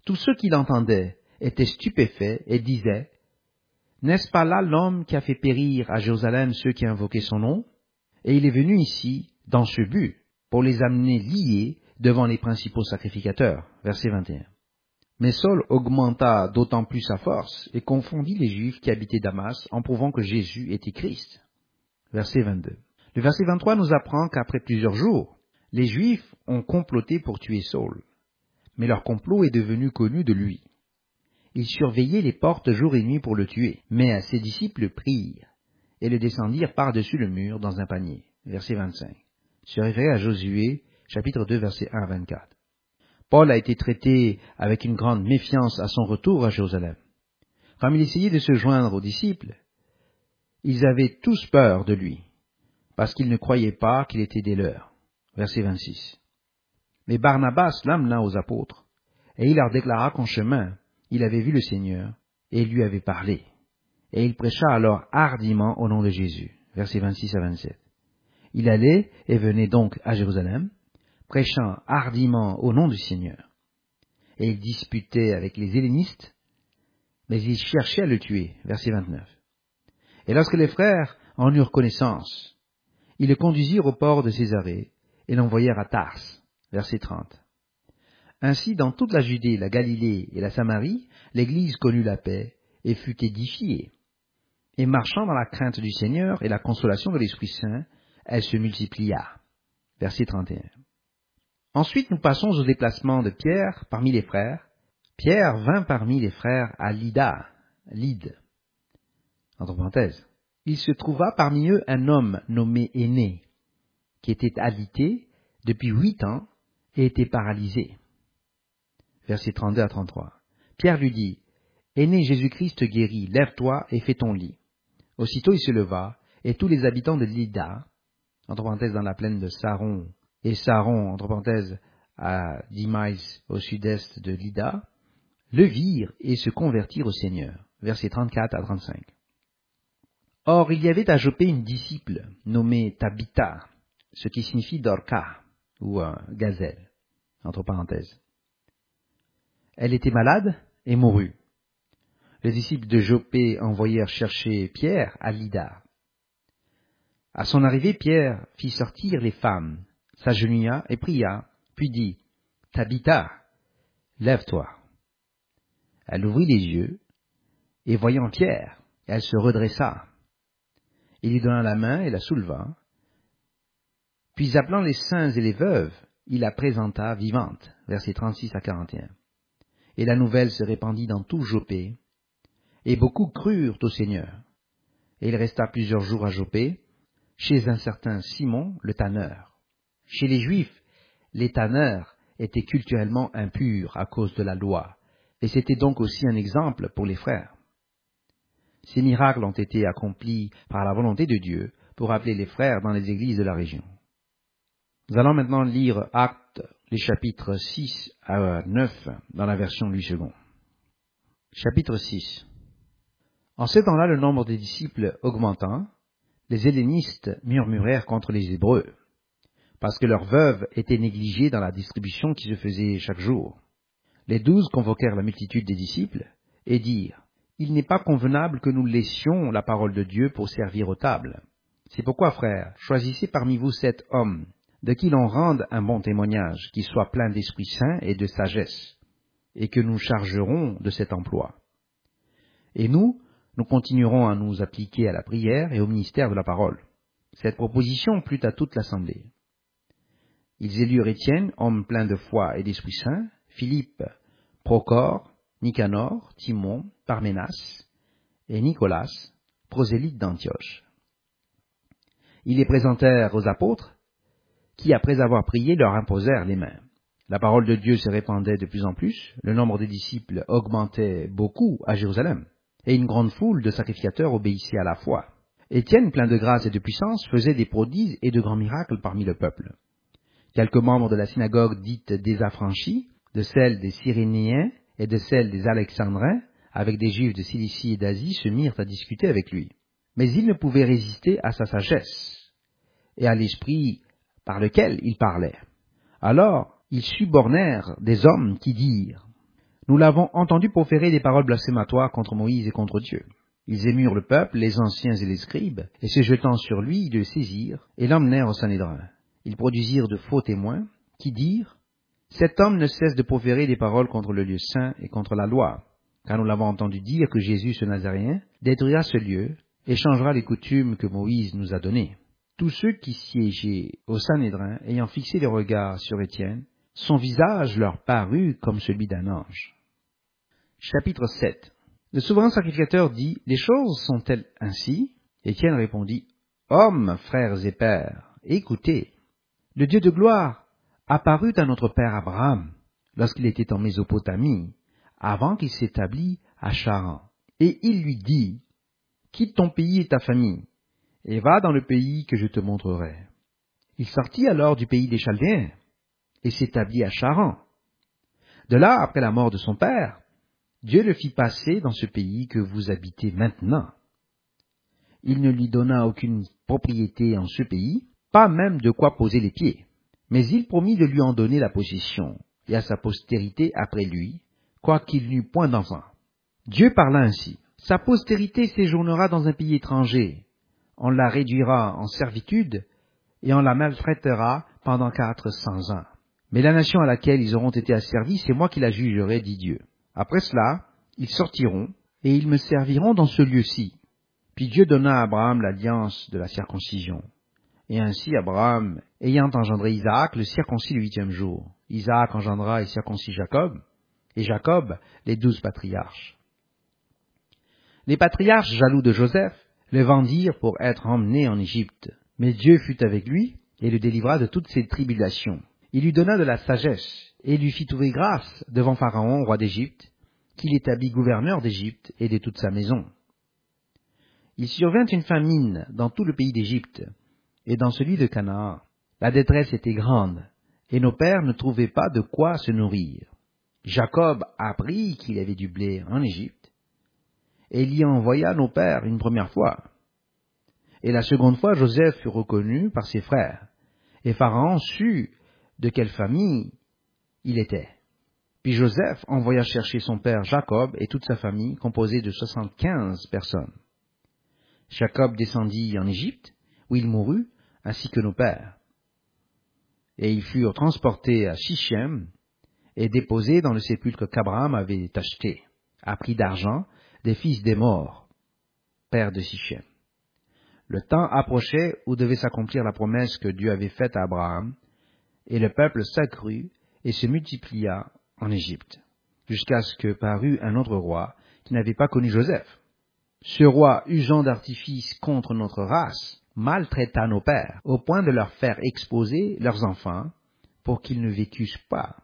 Tous ceux qui l'entendaient étaient stupéfaits et disaient, « N'est-ce pas là l'homme qui a fait périr à Jérusalem ceux qui invoquaient son nom? Et il est venu ici, dans ce but, pour les amener liés devant les principaux sacrificateurs. » Verset 21. Mais Saul augmenta d'autant plus sa force et confondit les Juifs qui habitaient Damas en prouvant que Jésus était Christ. Verset 22. Le verset 23 nous apprend qu'après plusieurs jours, les Juifs ont comploté pour tuer Saul. Mais leur complot est devenu connu de lui. Ils surveillaient les portes jour et nuit pour le tuer, mais ses disciples le prirent et le descendirent par-dessus le mur dans un panier. Verset 25. Se référer à Josué, chapitre 2, versets 1 à 24. Paul a été traité avec une grande méfiance à son retour à Jérusalem. Comme il essayait de se joindre aux disciples, ils avaient tous peur de lui, parce qu'ils ne croyaient pas qu'il était des leurs. Verset 26. Mais Barnabas l'amena aux apôtres, et il leur déclara qu'en chemin, il avait vu le Seigneur, et il lui avait parlé. Et il prêcha alors hardiment au nom de Jésus. Versets 26 à 27. Il allait et venait donc à Jérusalem, prêchant hardiment au nom du Seigneur. Et il disputait avec les hellénistes, mais ils cherchaient à le tuer. Verset 29. Et lorsque les frères en eurent connaissance, ils le conduisirent au port de Césarée et l'envoyèrent à Tars. Verset 30. Ainsi, dans toute la Judée, la Galilée et la Samarie, l'Église connut la paix et fut édifiée. Et marchant dans la crainte du Seigneur et la consolation de l'Esprit Saint, elle se multiplia. Verset 31. Ensuite, nous passons au déplacement de Pierre parmi les frères. Pierre vint parmi les frères à Lydde. Entre parenthèses. Il se trouva parmi eux un homme nommé Énée, qui était alité depuis 8 ans et était paralysé. Versets 32 à 33. Pierre lui dit, « Énée, Jésus-Christ te guérit, lève-toi et fais ton lit. » Aussitôt il se leva, et tous les habitants de Lydda, entre parenthèses dans la plaine de Saron, et Saron, entre parenthèses, à 10 miles au sud-est de Lydda, le virent et se convertirent au Seigneur. Versets 34 à 35. Or, il y avait à Joppé une disciple nommée Tabitha, ce qui signifie Dorca, ou gazelle, entre parenthèses. Elle était malade et mourut. Les disciples de Joppé envoyèrent chercher Pierre à Lydda. À son arrivée, Pierre fit sortir les femmes, s'agenouilla et pria, puis dit, « Tabitha, lève-toi. » Elle ouvrit les yeux, et voyant Pierre, elle se redressa. Il lui donna la main et la souleva. Puis appelant les saints et les veuves, il la présenta vivante. Versets 36 à 41. Et la nouvelle se répandit dans tout Joppé, et beaucoup crurent au Seigneur. Et il resta plusieurs jours à Joppé, chez un certain Simon le tanneur. Chez les Juifs, les tanneurs étaient culturellement impurs à cause de la loi, et c'était donc aussi un exemple pour les frères. Ces miracles ont été accomplis par la volonté de Dieu pour appeler les frères dans les églises de la région. Nous allons maintenant lire Actes, les chapitres 6 à 9 dans la version Louis II. Chapitre 6. En ce temps-là, le nombre des disciples augmentant, les hellénistes murmurèrent contre les Hébreux, parce que leurs veuves étaient négligées dans la distribution qui se faisait chaque jour. Les 12 convoquèrent la multitude des disciples et dirent, « Il n'est pas convenable que nous laissions la parole de Dieu pour servir aux tables. C'est pourquoi, frères, choisissez parmi vous 7 hommes, de qui l'on rende un bon témoignage, qui soit plein d'Esprit Saint et de sagesse, et que nous chargerons de cet emploi. Et nous continuerons à nous appliquer à la prière et au ministère de la parole. » Cette proposition plut à toute l'assemblée. Ils élurent Étienne, homme plein de foi et d'Esprit Saint, Philippe, Procor, Nicanor, Timon, Parménas et Nicolas, prosélyte d'Antioche. Ils les présentèrent aux apôtres, qui, après avoir prié, leur imposèrent les mains. La parole de Dieu se répandait de plus en plus, le nombre des disciples augmentait beaucoup à Jérusalem, et une grande foule de sacrificateurs obéissait à la foi. Étienne, plein de grâce et de puissance, faisait des prodiges et de grands miracles parmi le peuple. Quelques membres de la synagogue dite des Affranchis, de celle des Cyrénéens et de celle des Alexandrins, avec des Juifs de Cilicie et d'Asie, se mirent à discuter avec lui. Mais ils ne pouvaient résister à sa sagesse et à l'esprit par lequel il parlait. Alors, ils subornèrent des hommes qui dirent, Nous l'avons entendu proférer des paroles blasphématoires contre Moïse et contre Dieu. Ils émurent le peuple, les anciens et les scribes, et se jetant sur lui, ils le saisirent et l'emmenèrent au Sanhédrin. Ils produisirent de faux témoins, qui dirent « Cet homme ne cesse de proférer des paroles contre le lieu saint et contre la loi, car nous l'avons entendu dire que Jésus, ce Nazaréen, détruira ce lieu et changera les coutumes que Moïse nous a données. » Tous ceux qui siégeaient au Sanhédrin, ayant fixé les regards sur Étienne, son visage leur parut comme celui d'un ange. Chapitre 7. Le souverain sacrificateur dit, « Les choses sont-elles ainsi ?» Étienne répondit, « Hommes, frères et pères, écoutez. Le Dieu de gloire apparut à notre père Abraham lorsqu'il était en Mésopotamie, avant qu'il s'établît à Charan. Et il lui dit, « Quitte ton pays et ta famille, et va dans le pays que je te montrerai. » Il sortit alors du pays des Chaldéens et s'établit à Charan. De là, après la mort de son père, Dieu le fit passer dans ce pays que vous habitez maintenant. Il ne lui donna aucune propriété en ce pays, pas même de quoi poser les pieds. Mais il promit de lui en donner la possession, et à sa postérité après lui, quoiqu'il n'eût point d'enfant. Dieu parla ainsi. Sa postérité séjournera dans un pays étranger. On la réduira en servitude, et on la maltraitera pendant 400 ans. Mais la nation à laquelle ils auront été asservis, c'est moi qui la jugerai, dit Dieu. Après cela, ils sortiront, et ils me serviront dans ce lieu-ci. Puis Dieu donna à Abraham l'alliance de la circoncision. Et ainsi Abraham, ayant engendré Isaac, le circoncit le 8e jour. Isaac engendra et circoncit Jacob, et Jacob les 12 patriarches. Les patriarches, jaloux de Joseph, le vendirent pour être emmené en Égypte. Mais Dieu fut avec lui, et le délivra de toutes ses tribulations. Il lui donna de la sagesse, et lui fit trouver grâce devant Pharaon, roi d'Égypte, qu'il établit gouverneur d'Égypte et de toute sa maison. Il survint une famine dans tout le pays d'Égypte, et dans celui de Canaan. La détresse était grande, et nos pères ne trouvaient pas de quoi se nourrir. Jacob apprit qu'il y avait du blé en Égypte, et il y envoya nos pères une première fois. Et la seconde fois, Joseph fut reconnu par ses frères, et Pharaon sut de quelle famille il était. Puis Joseph envoya chercher son père Jacob et toute sa famille, composée de 75 personnes. Jacob descendit en Égypte, où il mourut, ainsi que nos pères. Et ils furent transportés à Sichem et déposés dans le sépulcre qu'Abraham avait acheté, à prix d'argent, des fils des morts, père de Sichem. Le temps approchait où devait s'accomplir la promesse que Dieu avait faite à Abraham, et le peuple s'accrut et se multiplia en Égypte, jusqu'à ce que parut un autre roi qui n'avait pas connu Joseph. Ce roi, usant d'artifices contre notre race, maltraita nos pères, au point de leur faire exposer leurs enfants, pour qu'ils ne vécussent pas.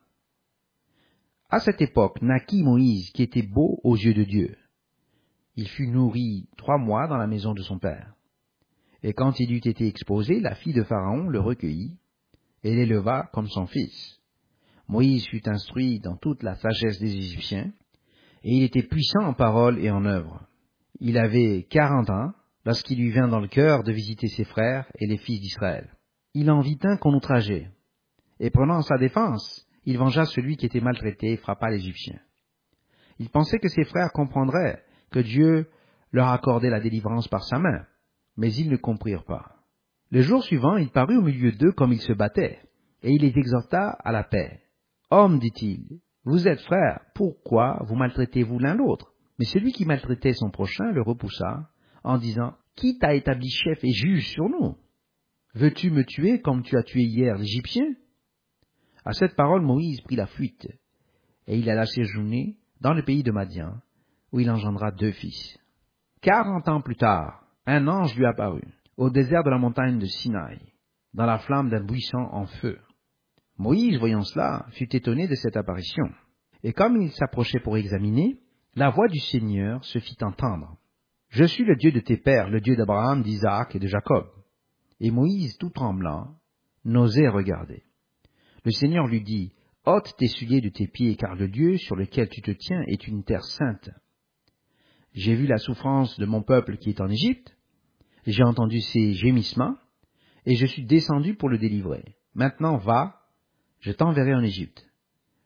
À cette époque naquit Moïse, qui était beau aux yeux de Dieu. Il fut nourri 3 mois dans la maison de son père. Et quand il eut été exposé, la fille de Pharaon le recueillit, et l'éleva comme son fils. Moïse fut instruit dans toute la sagesse des Égyptiens, et il était puissant en parole et en œuvre. Il avait 40 ans, lorsqu'il lui vint dans le cœur de visiter ses frères et les fils d'Israël. Il en vit un qu'on outrageait, et prenant sa défense, il vengea celui qui était maltraité et frappa l'Égyptien. Il pensait que ses frères comprendraient que Dieu leur accordait la délivrance par sa main, mais ils ne comprirent pas. Le jour suivant, il parut au milieu d'eux comme ils se battaient, et il les exhorta à la paix. « Hommes, dit-il, vous êtes frères, pourquoi vous maltraitez-vous l'un l'autre ?» Mais celui qui maltraitait son prochain le repoussa, en disant, « Qui t'a établi chef et juge sur nous? Veux-tu me tuer comme tu as tué hier l'Égyptien ?» À cette parole, Moïse prit la fuite, et il alla séjourner dans le pays de Madian, où il engendra 2 fils. 40 ans plus tard, un ange lui apparut, au désert de la montagne de Sinaï, dans la flamme d'un buisson en feu. Moïse, voyant cela, fut étonné de cette apparition. Et comme il s'approchait pour examiner, la voix du Seigneur se fit entendre. « Je suis le Dieu de tes pères, le Dieu d'Abraham, d'Isaac et de Jacob. » Et Moïse, tout tremblant, n'osait regarder. Le Seigneur lui dit, « Ôte tes souliers de tes pieds, car le lieu sur lequel tu te tiens est une terre sainte. J'ai vu la souffrance de mon peuple qui est en Égypte, j'ai entendu ses gémissements, et je suis descendu pour le délivrer. Maintenant va, je t'enverrai en Égypte.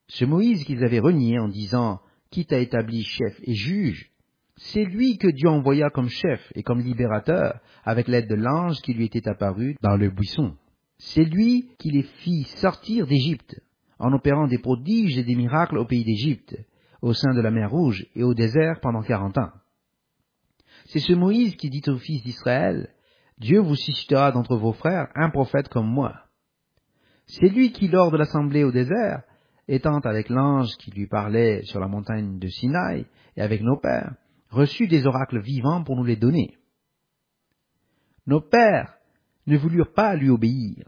Ce Moïse qu'ils avaient renié en disant « Qui t'a établi chef et juge ?» C'est lui que Dieu envoya comme chef et comme libérateur avec l'aide de l'ange qui lui était apparu dans le buisson. C'est lui qui les fit sortir d'Égypte, en opérant des prodiges et des miracles au pays d'Égypte, au sein de la mer Rouge et au désert pendant 40 ans. C'est ce Moïse qui dit aux fils d'Israël, « Dieu vous suscitera d'entre vos frères un prophète comme moi. » C'est lui qui, lors de l'assemblée au désert, étant avec l'ange qui lui parlait sur la montagne de Sinaï et avec nos pères, reçut des oracles vivants pour nous les donner. Nos pères ne voulurent pas lui obéir.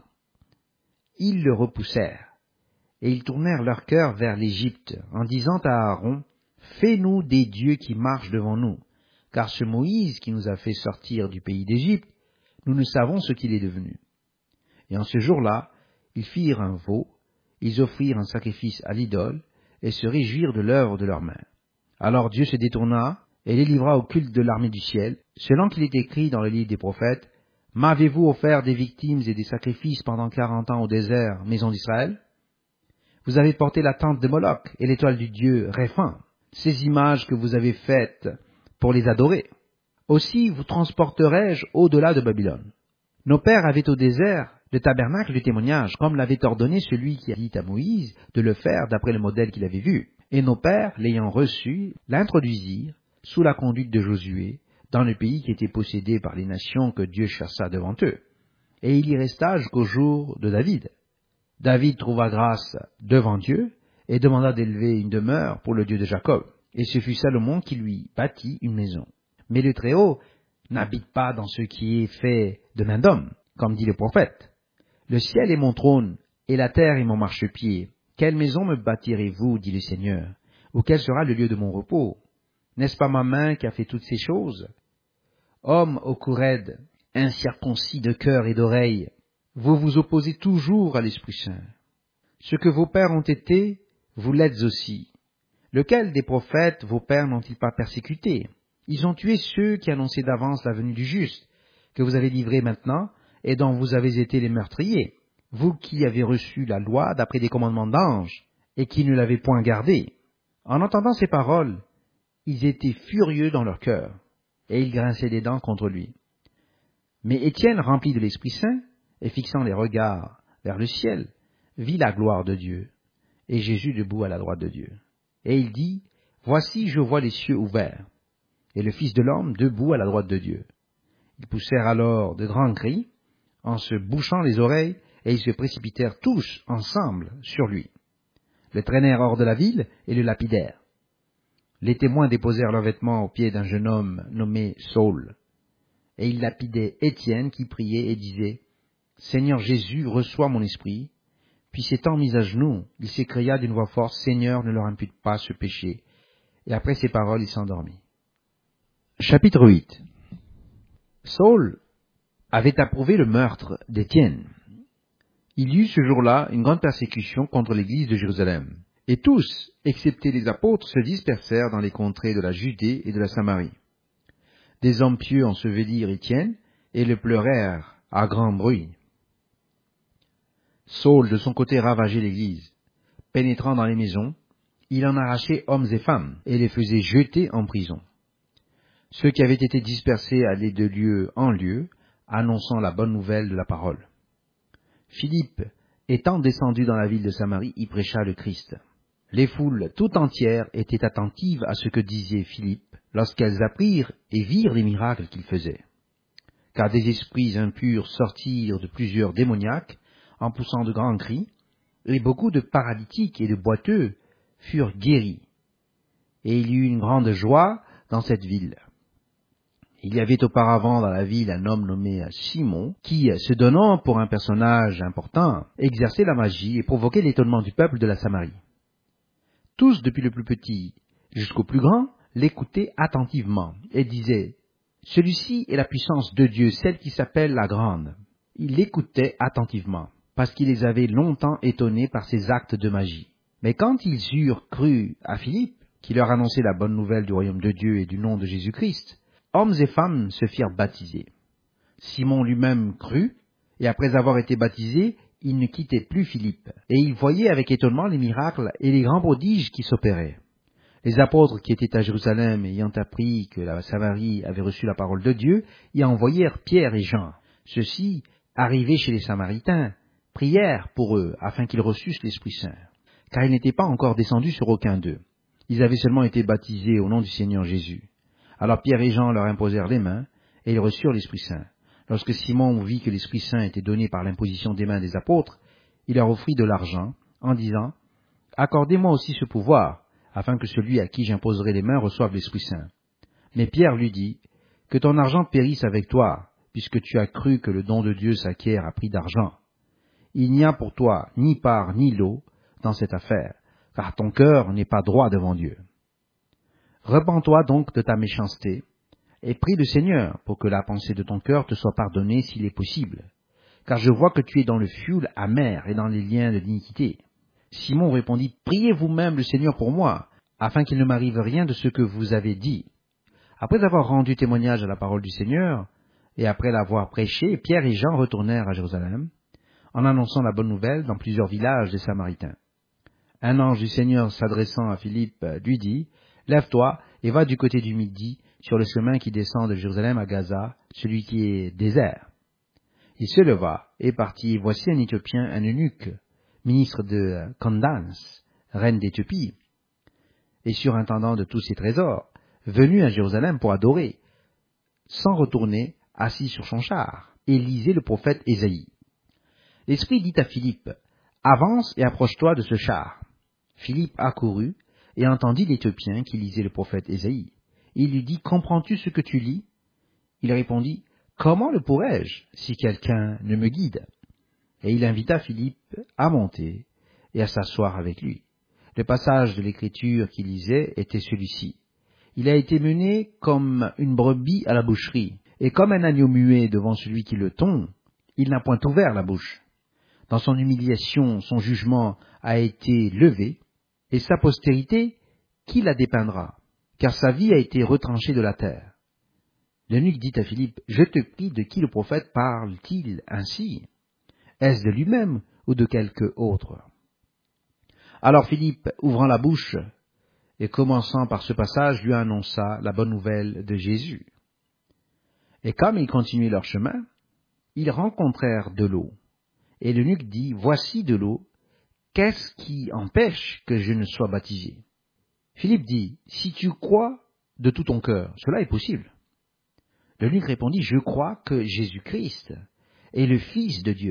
Ils le repoussèrent, et ils tournèrent leur cœur vers l'Égypte, en disant à Aaron, « Fais-nous des dieux qui marchent devant nous, car ce Moïse qui nous a fait sortir du pays d'Égypte, nous ne savons ce qu'il est devenu. » Et en ce jour-là, ils firent un veau, ils offrirent un sacrifice à l'idole, et se réjouirent de l'œuvre de leurs mains. Alors Dieu se détourna, et les livra au culte de l'armée du ciel, selon qu'il est écrit dans le livre des prophètes, « M'avez-vous offert des victimes et des sacrifices pendant 40 ans au désert, maison d'Israël? Vous avez porté la tente de Moloch et l'étoile du dieu Réphan, ces images que vous avez faites pour les adorer. Aussi vous transporterai-je au-delà de Babylone. » Nos pères avaient au désert le tabernacle du témoignage, comme l'avait ordonné celui qui a dit à Moïse de le faire d'après le modèle qu'il avait vu. Et nos pères, l'ayant reçu, l'introduisirent sous la conduite de Josué, dans le pays qui était possédé par les nations que Dieu chassa devant eux. Et il y resta jusqu'au jour de David. David trouva grâce devant Dieu et demanda d'élever une demeure pour le Dieu de Jacob. Et ce fut Salomon qui lui bâtit une maison. Mais le Très-Haut n'habite pas dans ce qui est fait de main d'homme, comme dit le prophète. Le ciel est mon trône, et la terre est mon marchepied. Quelle maison me bâtirez-vous, dit le Seigneur, ou quel sera le lieu de mon repos? N'est-ce pas ma main qui a fait toutes ces choses? Homme au cou raide, incirconcis de cœur et d'oreille, vous vous opposez toujours à l'Esprit Saint. Ce que vos pères ont été, vous l'êtes aussi. Lequel des prophètes vos pères n'ont-ils pas persécuté? Ils ont tué ceux qui annonçaient d'avance la venue du juste, que vous avez livré maintenant, et dont vous avez été les meurtriers, vous qui avez reçu la loi d'après des commandements d'anges, et qui ne l'avez point gardée. En entendant ces paroles, ils étaient furieux dans leur cœur, et ils grinçaient des dents contre lui. Mais Étienne, rempli de l'Esprit Saint, et fixant les regards vers le ciel, vit la gloire de Dieu, et Jésus debout à la droite de Dieu. Et il dit, « Voici, je vois les cieux ouverts, et le Fils de l'homme debout à la droite de Dieu. » Ils poussèrent alors de grands cris, en se bouchant les oreilles, et ils se précipitèrent tous ensemble sur lui. Le traînèrent hors de la ville et le lapidèrent. Les témoins déposèrent leurs vêtements aux pieds d'un jeune homme nommé Saul. Et ils lapidaient Étienne qui priait et disait, « Seigneur Jésus, reçois mon esprit. » Puis s'étant mis à genoux, il s'écria d'une voix forte, « Seigneur, ne leur impute pas ce péché. » Et après ces paroles, il s'endormit. Chapitre 8. Saul avait approuvé le meurtre d'Étienne. Il y eut ce jour-là une grande persécution contre l'église de Jérusalem. Et tous, excepté les apôtres, se dispersèrent dans les contrées de la Judée et de la Samarie. Des hommes pieux ensevelirent Étienne et le pleurèrent à grand bruit. Saul, de son côté, ravageait l'église. Pénétrant dans les maisons, il en arrachait hommes et femmes et les faisait jeter en prison. Ceux qui avaient été dispersés allaient de lieu en lieu, annonçant la bonne nouvelle de la parole. Philippe, étant descendu dans la ville de Samarie, y prêcha le Christ. Les foules tout entières étaient attentives à ce que disait Philippe lorsqu'elles apprirent et virent les miracles qu'il faisait. Car des esprits impurs sortirent de plusieurs démoniaques en poussant de grands cris, et beaucoup de paralytiques et de boiteux furent guéris. Et il y eut une grande joie dans cette ville. Il y avait auparavant dans la ville un homme nommé Simon, qui, se donnant pour un personnage important, exerçait la magie et provoquait l'étonnement du peuple de la Samarie. Tous, depuis le plus petit jusqu'au plus grand, l'écoutaient attentivement et disaient, « Celui-ci est la puissance de Dieu, celle qui s'appelle la Grande. » Ils l'écoutaient attentivement, parce qu'il les avait longtemps étonnés par ses actes de magie. Mais quand ils eurent cru à Philippe, qui leur annonçait la bonne nouvelle du royaume de Dieu et du nom de Jésus-Christ, hommes et femmes se firent baptiser. Simon lui-même crut, et après avoir été baptisé, il ne quittait plus Philippe, et il voyait avec étonnement les miracles et les grands prodiges qui s'opéraient. Les apôtres qui étaient à Jérusalem, ayant appris que la Samarie avait reçu la parole de Dieu, y envoyèrent Pierre et Jean. Ceux-ci, arrivés chez les Samaritains, prièrent pour eux, afin qu'ils reçussent l'Esprit Saint, car il n'était pas encore descendu sur aucun d'eux. Ils avaient seulement été baptisés au nom du Seigneur Jésus. Alors Pierre et Jean leur imposèrent les mains, et ils reçurent l'Esprit Saint. Lorsque Simon vit que l'Esprit Saint était donné par l'imposition des mains des apôtres, il leur offrit de l'argent, en disant « Accordez-moi aussi ce pouvoir, afin que celui à qui j'imposerai les mains reçoive l'Esprit Saint. » Mais Pierre lui dit « Que ton argent périsse avec toi, puisque tu as cru que le don de Dieu s'acquiert à prix d'argent. Il n'y a pour toi ni part ni lot dans cette affaire, car ton cœur n'est pas droit devant Dieu. Repens-toi donc de ta méchanceté, et prie le Seigneur pour que la pensée de ton cœur te soit pardonnée s'il est possible, car je vois que tu es dans le fioul amer et dans les liens de l'iniquité. » Simon répondit, « Priez vous-même le Seigneur pour moi, afin qu'il ne m'arrive rien de ce que vous avez dit. » Après avoir rendu témoignage à la parole du Seigneur, et après l'avoir prêché, Pierre et Jean retournèrent à Jérusalem, en annonçant la bonne nouvelle dans plusieurs villages des Samaritains. Un ange du Seigneur s'adressant à Philippe lui dit, « Lève-toi et va du côté du Midi, sur le chemin qui descend de Jérusalem à Gaza, celui qui est désert. » Il se leva et partit, et voici un Éthiopien, un eunuque, ministre de Candance, reine d'Éthiopie, et surintendant de tous ses trésors, venu à Jérusalem pour adorer, sans retourner, assis sur son char, et lisait le prophète Ésaïe. L'Esprit dit à Philippe, « Avance et approche-toi de ce char. » Philippe accourut et entendit l'Éthiopien qui lisait le prophète Ésaïe. Il lui dit, « Comprends-tu ce que tu lis ?» Il répondit, « Comment le pourrais-je, si quelqu'un ne me guide ?» Et il invita Philippe à monter et à s'asseoir avec lui. Le passage de l'Écriture qu'il lisait était celui-ci. « Il a été mené comme une brebis à la boucherie, et comme un agneau muet devant celui qui le tond, il n'a point ouvert la bouche. Dans son humiliation, son jugement a été levé, et sa postérité, qui la dépeindra? Car sa vie a été retranchée de la terre. » L'eunuque dit à Philippe, « Je te prie, de qui le prophète parle-t-il ainsi? Est-ce de lui-même ou de quelque autre ?» Alors Philippe, ouvrant la bouche et commençant par ce passage, lui annonça la bonne nouvelle de Jésus. Et comme ils continuaient leur chemin, ils rencontrèrent de l'eau. Et l'eunuque dit, « Voici de l'eau, qu'est-ce qui empêche que je ne sois baptisé ?» Philippe dit, « Si tu crois de tout ton cœur, cela est possible. » L'eunuque répondit, « Je crois que Jésus-Christ est le Fils de Dieu. »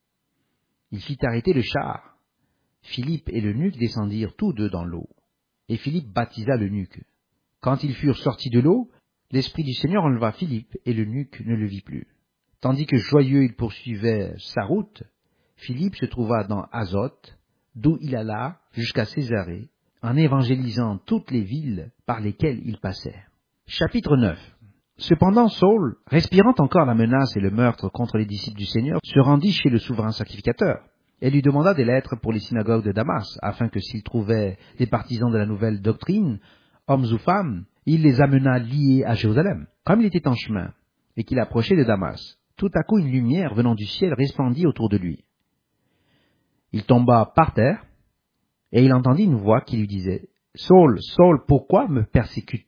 Il fit arrêter le char. Philippe et l'eunuque descendirent tous deux dans l'eau, et Philippe baptisa l'eunuque. Quand ils furent sortis de l'eau, l'Esprit du Seigneur enleva Philippe, et l'eunuque ne le vit plus. Tandis que joyeux il poursuivait sa route, Philippe se trouva dans Azote, d'où il alla jusqu'à Césarée, en évangélisant toutes les villes par lesquelles il passait. Chapitre 9. Cependant Saul, respirant encore la menace et le meurtre contre les disciples du Seigneur, se rendit chez le souverain sacrificateur, et lui demanda des lettres pour les synagogues de Damas, afin que s'il trouvait des partisans de la nouvelle doctrine, hommes ou femmes, il les amena liés à Jérusalem. Comme il était en chemin, et qu'il approchait de Damas, tout à coup une lumière venant du ciel resplendit autour de lui. Il tomba par terre, et il entendit une voix qui lui disait, « Saul, Saul, pourquoi me persécutes-tu »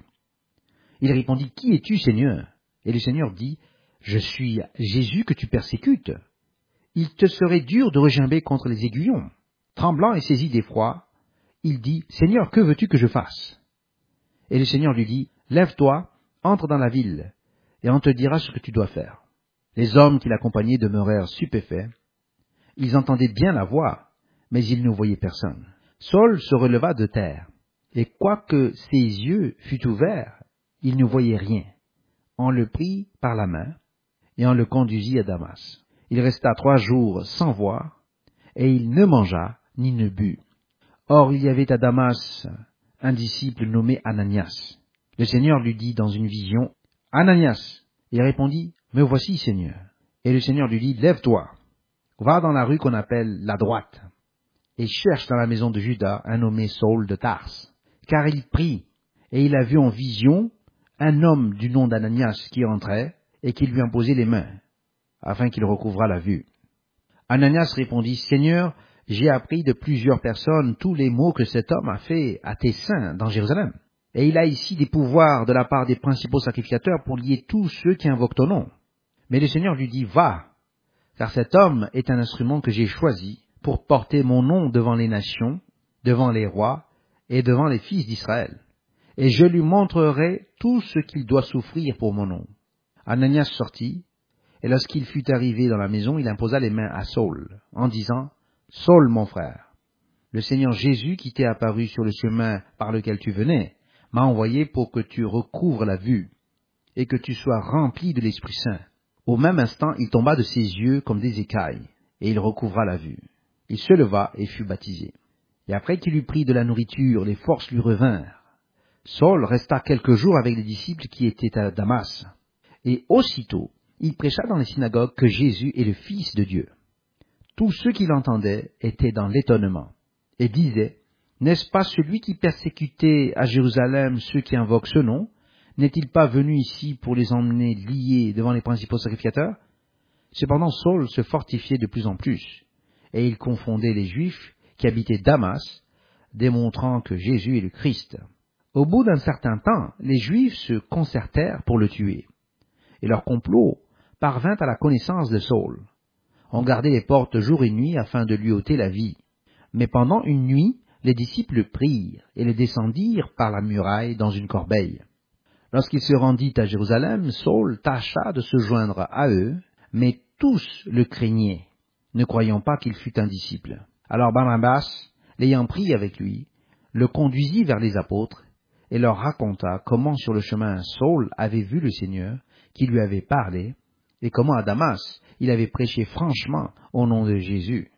Il répondit, « Qui es-tu, Seigneur ?» Et le Seigneur dit, « Je suis Jésus que tu persécutes. Il te serait dur de regimber contre les aiguillons. » Tremblant et saisi d'effroi, il dit, « Seigneur, que veux-tu que je fasse ?» Et le Seigneur lui dit, « Lève-toi, entre dans la ville, et on te dira ce que tu dois faire. » Les hommes qui l'accompagnaient demeurèrent stupéfaits. Ils entendaient bien la voix, mais ils ne voyaient personne. Saul se releva de terre, et quoique ses yeux fussent ouverts, il ne voyait rien. On le prit par la main, et on le conduisit à Damas. Il resta 3 jours sans voir, et il ne mangea ni ne but. Or il y avait à Damas un disciple nommé Ananias. Le Seigneur lui dit dans une vision, « Ananias !» Il répondit, « Me voici, Seigneur. » Et le Seigneur lui dit, « Lève-toi, va dans la rue qu'on appelle la droite, et cherche dans la maison de Judas un nommé Saul de Tarse. Car il prie, et il a vu en vision un homme du nom d'Ananias qui entrait, et qui lui imposait les mains, afin qu'il recouvrât la vue. » Ananias répondit, Seigneur, j'ai appris de plusieurs personnes tous les maux que cet homme a fait à tes saints dans Jérusalem. Et il a ici des pouvoirs de la part des principaux sacrificateurs pour lier tous ceux qui invoquent ton nom. Mais le Seigneur lui dit, va, car cet homme est un instrument que j'ai choisi pour porter mon nom devant les nations, devant les rois et devant les fils d'Israël. Et je lui montrerai tout ce qu'il doit souffrir pour mon nom. Ananias sortit, et lorsqu'il fut arrivé dans la maison, il imposa les mains à Saul, en disant, Saul, mon frère, le Seigneur Jésus qui t'est apparu sur le chemin par lequel tu venais, m'a envoyé pour que tu recouvres la vue, et que tu sois rempli de l'Esprit Saint. Au même instant, il tomba de ses yeux comme des écailles, et il recouvra la vue. Il se leva et fut baptisé. Et après qu'il eut pris de la nourriture, les forces lui revinrent. Saul resta quelques jours avec les disciples qui étaient à Damas. Et aussitôt, il prêcha dans les synagogues que Jésus est le Fils de Dieu. Tous ceux qui l'entendaient étaient dans l'étonnement, et disaient, n'est-ce pas celui qui persécutait à Jérusalem ceux qui invoquent ce nom? N'est-il pas venu ici pour les emmener liés devant les principaux sacrificateurs? Cependant Saul se fortifiait de plus en plus, et il confondait les Juifs qui habitaient Damas, démontrant que Jésus est le Christ. Au bout d'un certain temps, les Juifs se concertèrent pour le tuer, et leur complot parvint à la connaissance de Saul. On gardait les portes jour et nuit afin de lui ôter la vie. Mais pendant une nuit, les disciples le prirent et le descendirent par la muraille dans une corbeille. Lorsqu'il se rendit à Jérusalem, Saul tâcha de se joindre à eux, mais tous le craignaient, ne croyant pas qu'il fût un disciple. Alors Barnabas, l'ayant pris avec lui, le conduisit vers les apôtres et leur raconta comment sur le chemin Saul avait vu le Seigneur, qui lui avait parlé, et comment à Damas il avait prêché franchement au nom de Jésus.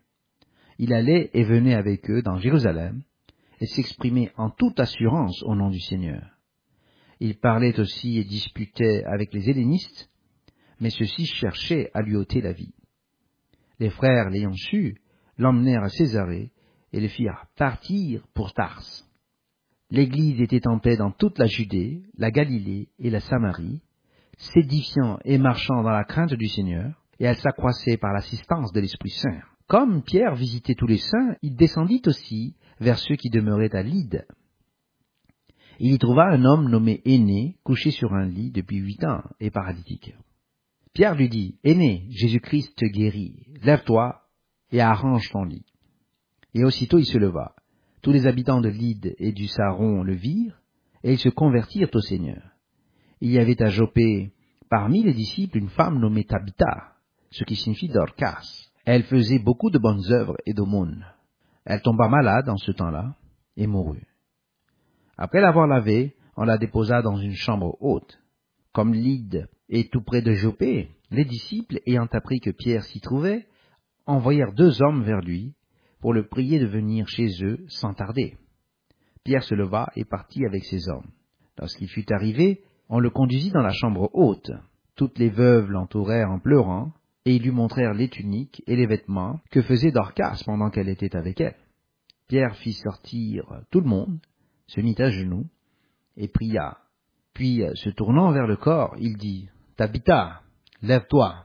Il allait et venait avec eux dans Jérusalem, et s'exprimait en toute assurance au nom du Seigneur. Il parlait aussi et disputait avec les hellénistes, mais ceux-ci cherchaient à lui ôter la vie. Les frères, l'ayant su, l'emmenèrent à Césarée et le firent partir pour Tars. L'Église était en paix dans toute la Judée, la Galilée et la Samarie, s'édifiant et marchant dans la crainte du Seigneur, et elle s'accroissait par l'assistance de l'Esprit Saint. Comme Pierre visitait tous les saints, il descendit aussi vers ceux qui demeuraient à Lyde. Il y trouva un homme nommé Énée, couché sur un lit depuis 8 ans et paralytique. Pierre lui dit, « Énée, Jésus-Christ te guérit, lève-toi et arrange ton lit. » Et aussitôt il se leva. Tous les habitants de Lyde et du Saron le virent, et ils se convertirent au Seigneur. Il y avait à Joppé, parmi les disciples, une femme nommée Tabitha, ce qui signifie Dorcas. Elle faisait beaucoup de bonnes œuvres et d'aumônes. Elle tomba malade en ce temps-là et mourut. Après l'avoir lavée, on la déposa dans une chambre haute. Comme Lyde est tout près de Joppé, les disciples, ayant appris que Pierre s'y trouvait, envoyèrent 2 hommes vers lui pour le prier de venir chez eux sans tarder. Pierre se leva et partit avec ces hommes. Lorsqu'il fut arrivé, on le conduisit dans la chambre haute. Toutes les veuves l'entourèrent en pleurant, et ils lui montrèrent les tuniques et les vêtements que faisait Dorcas pendant qu'elle était avec elle. Pierre fit sortir tout le monde, se mit à genoux, et pria. Puis, se tournant vers le corps, il dit, « Tabitha, lève-toi. »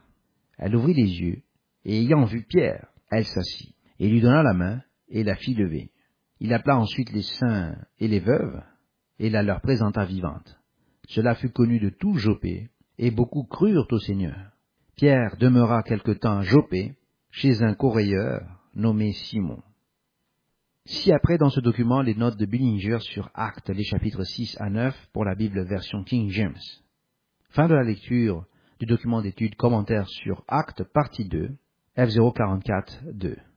Elle ouvrit les yeux, et ayant vu Pierre, elle s'assit, et lui donna la main, et la fit lever. Il appela ensuite les saints et les veuves, et la leur présenta vivante. Cela fut connu de tout Joppé, et beaucoup crurent au Seigneur. Pierre demeura quelque temps à Joppé, chez un correilleur nommé Simon. Si après dans ce document les notes de Bullinger sur Actes, les chapitres 6 à 9 pour la Bible version King James. Fin de la lecture du document d'études commentaires sur Actes, partie 2, F044-2.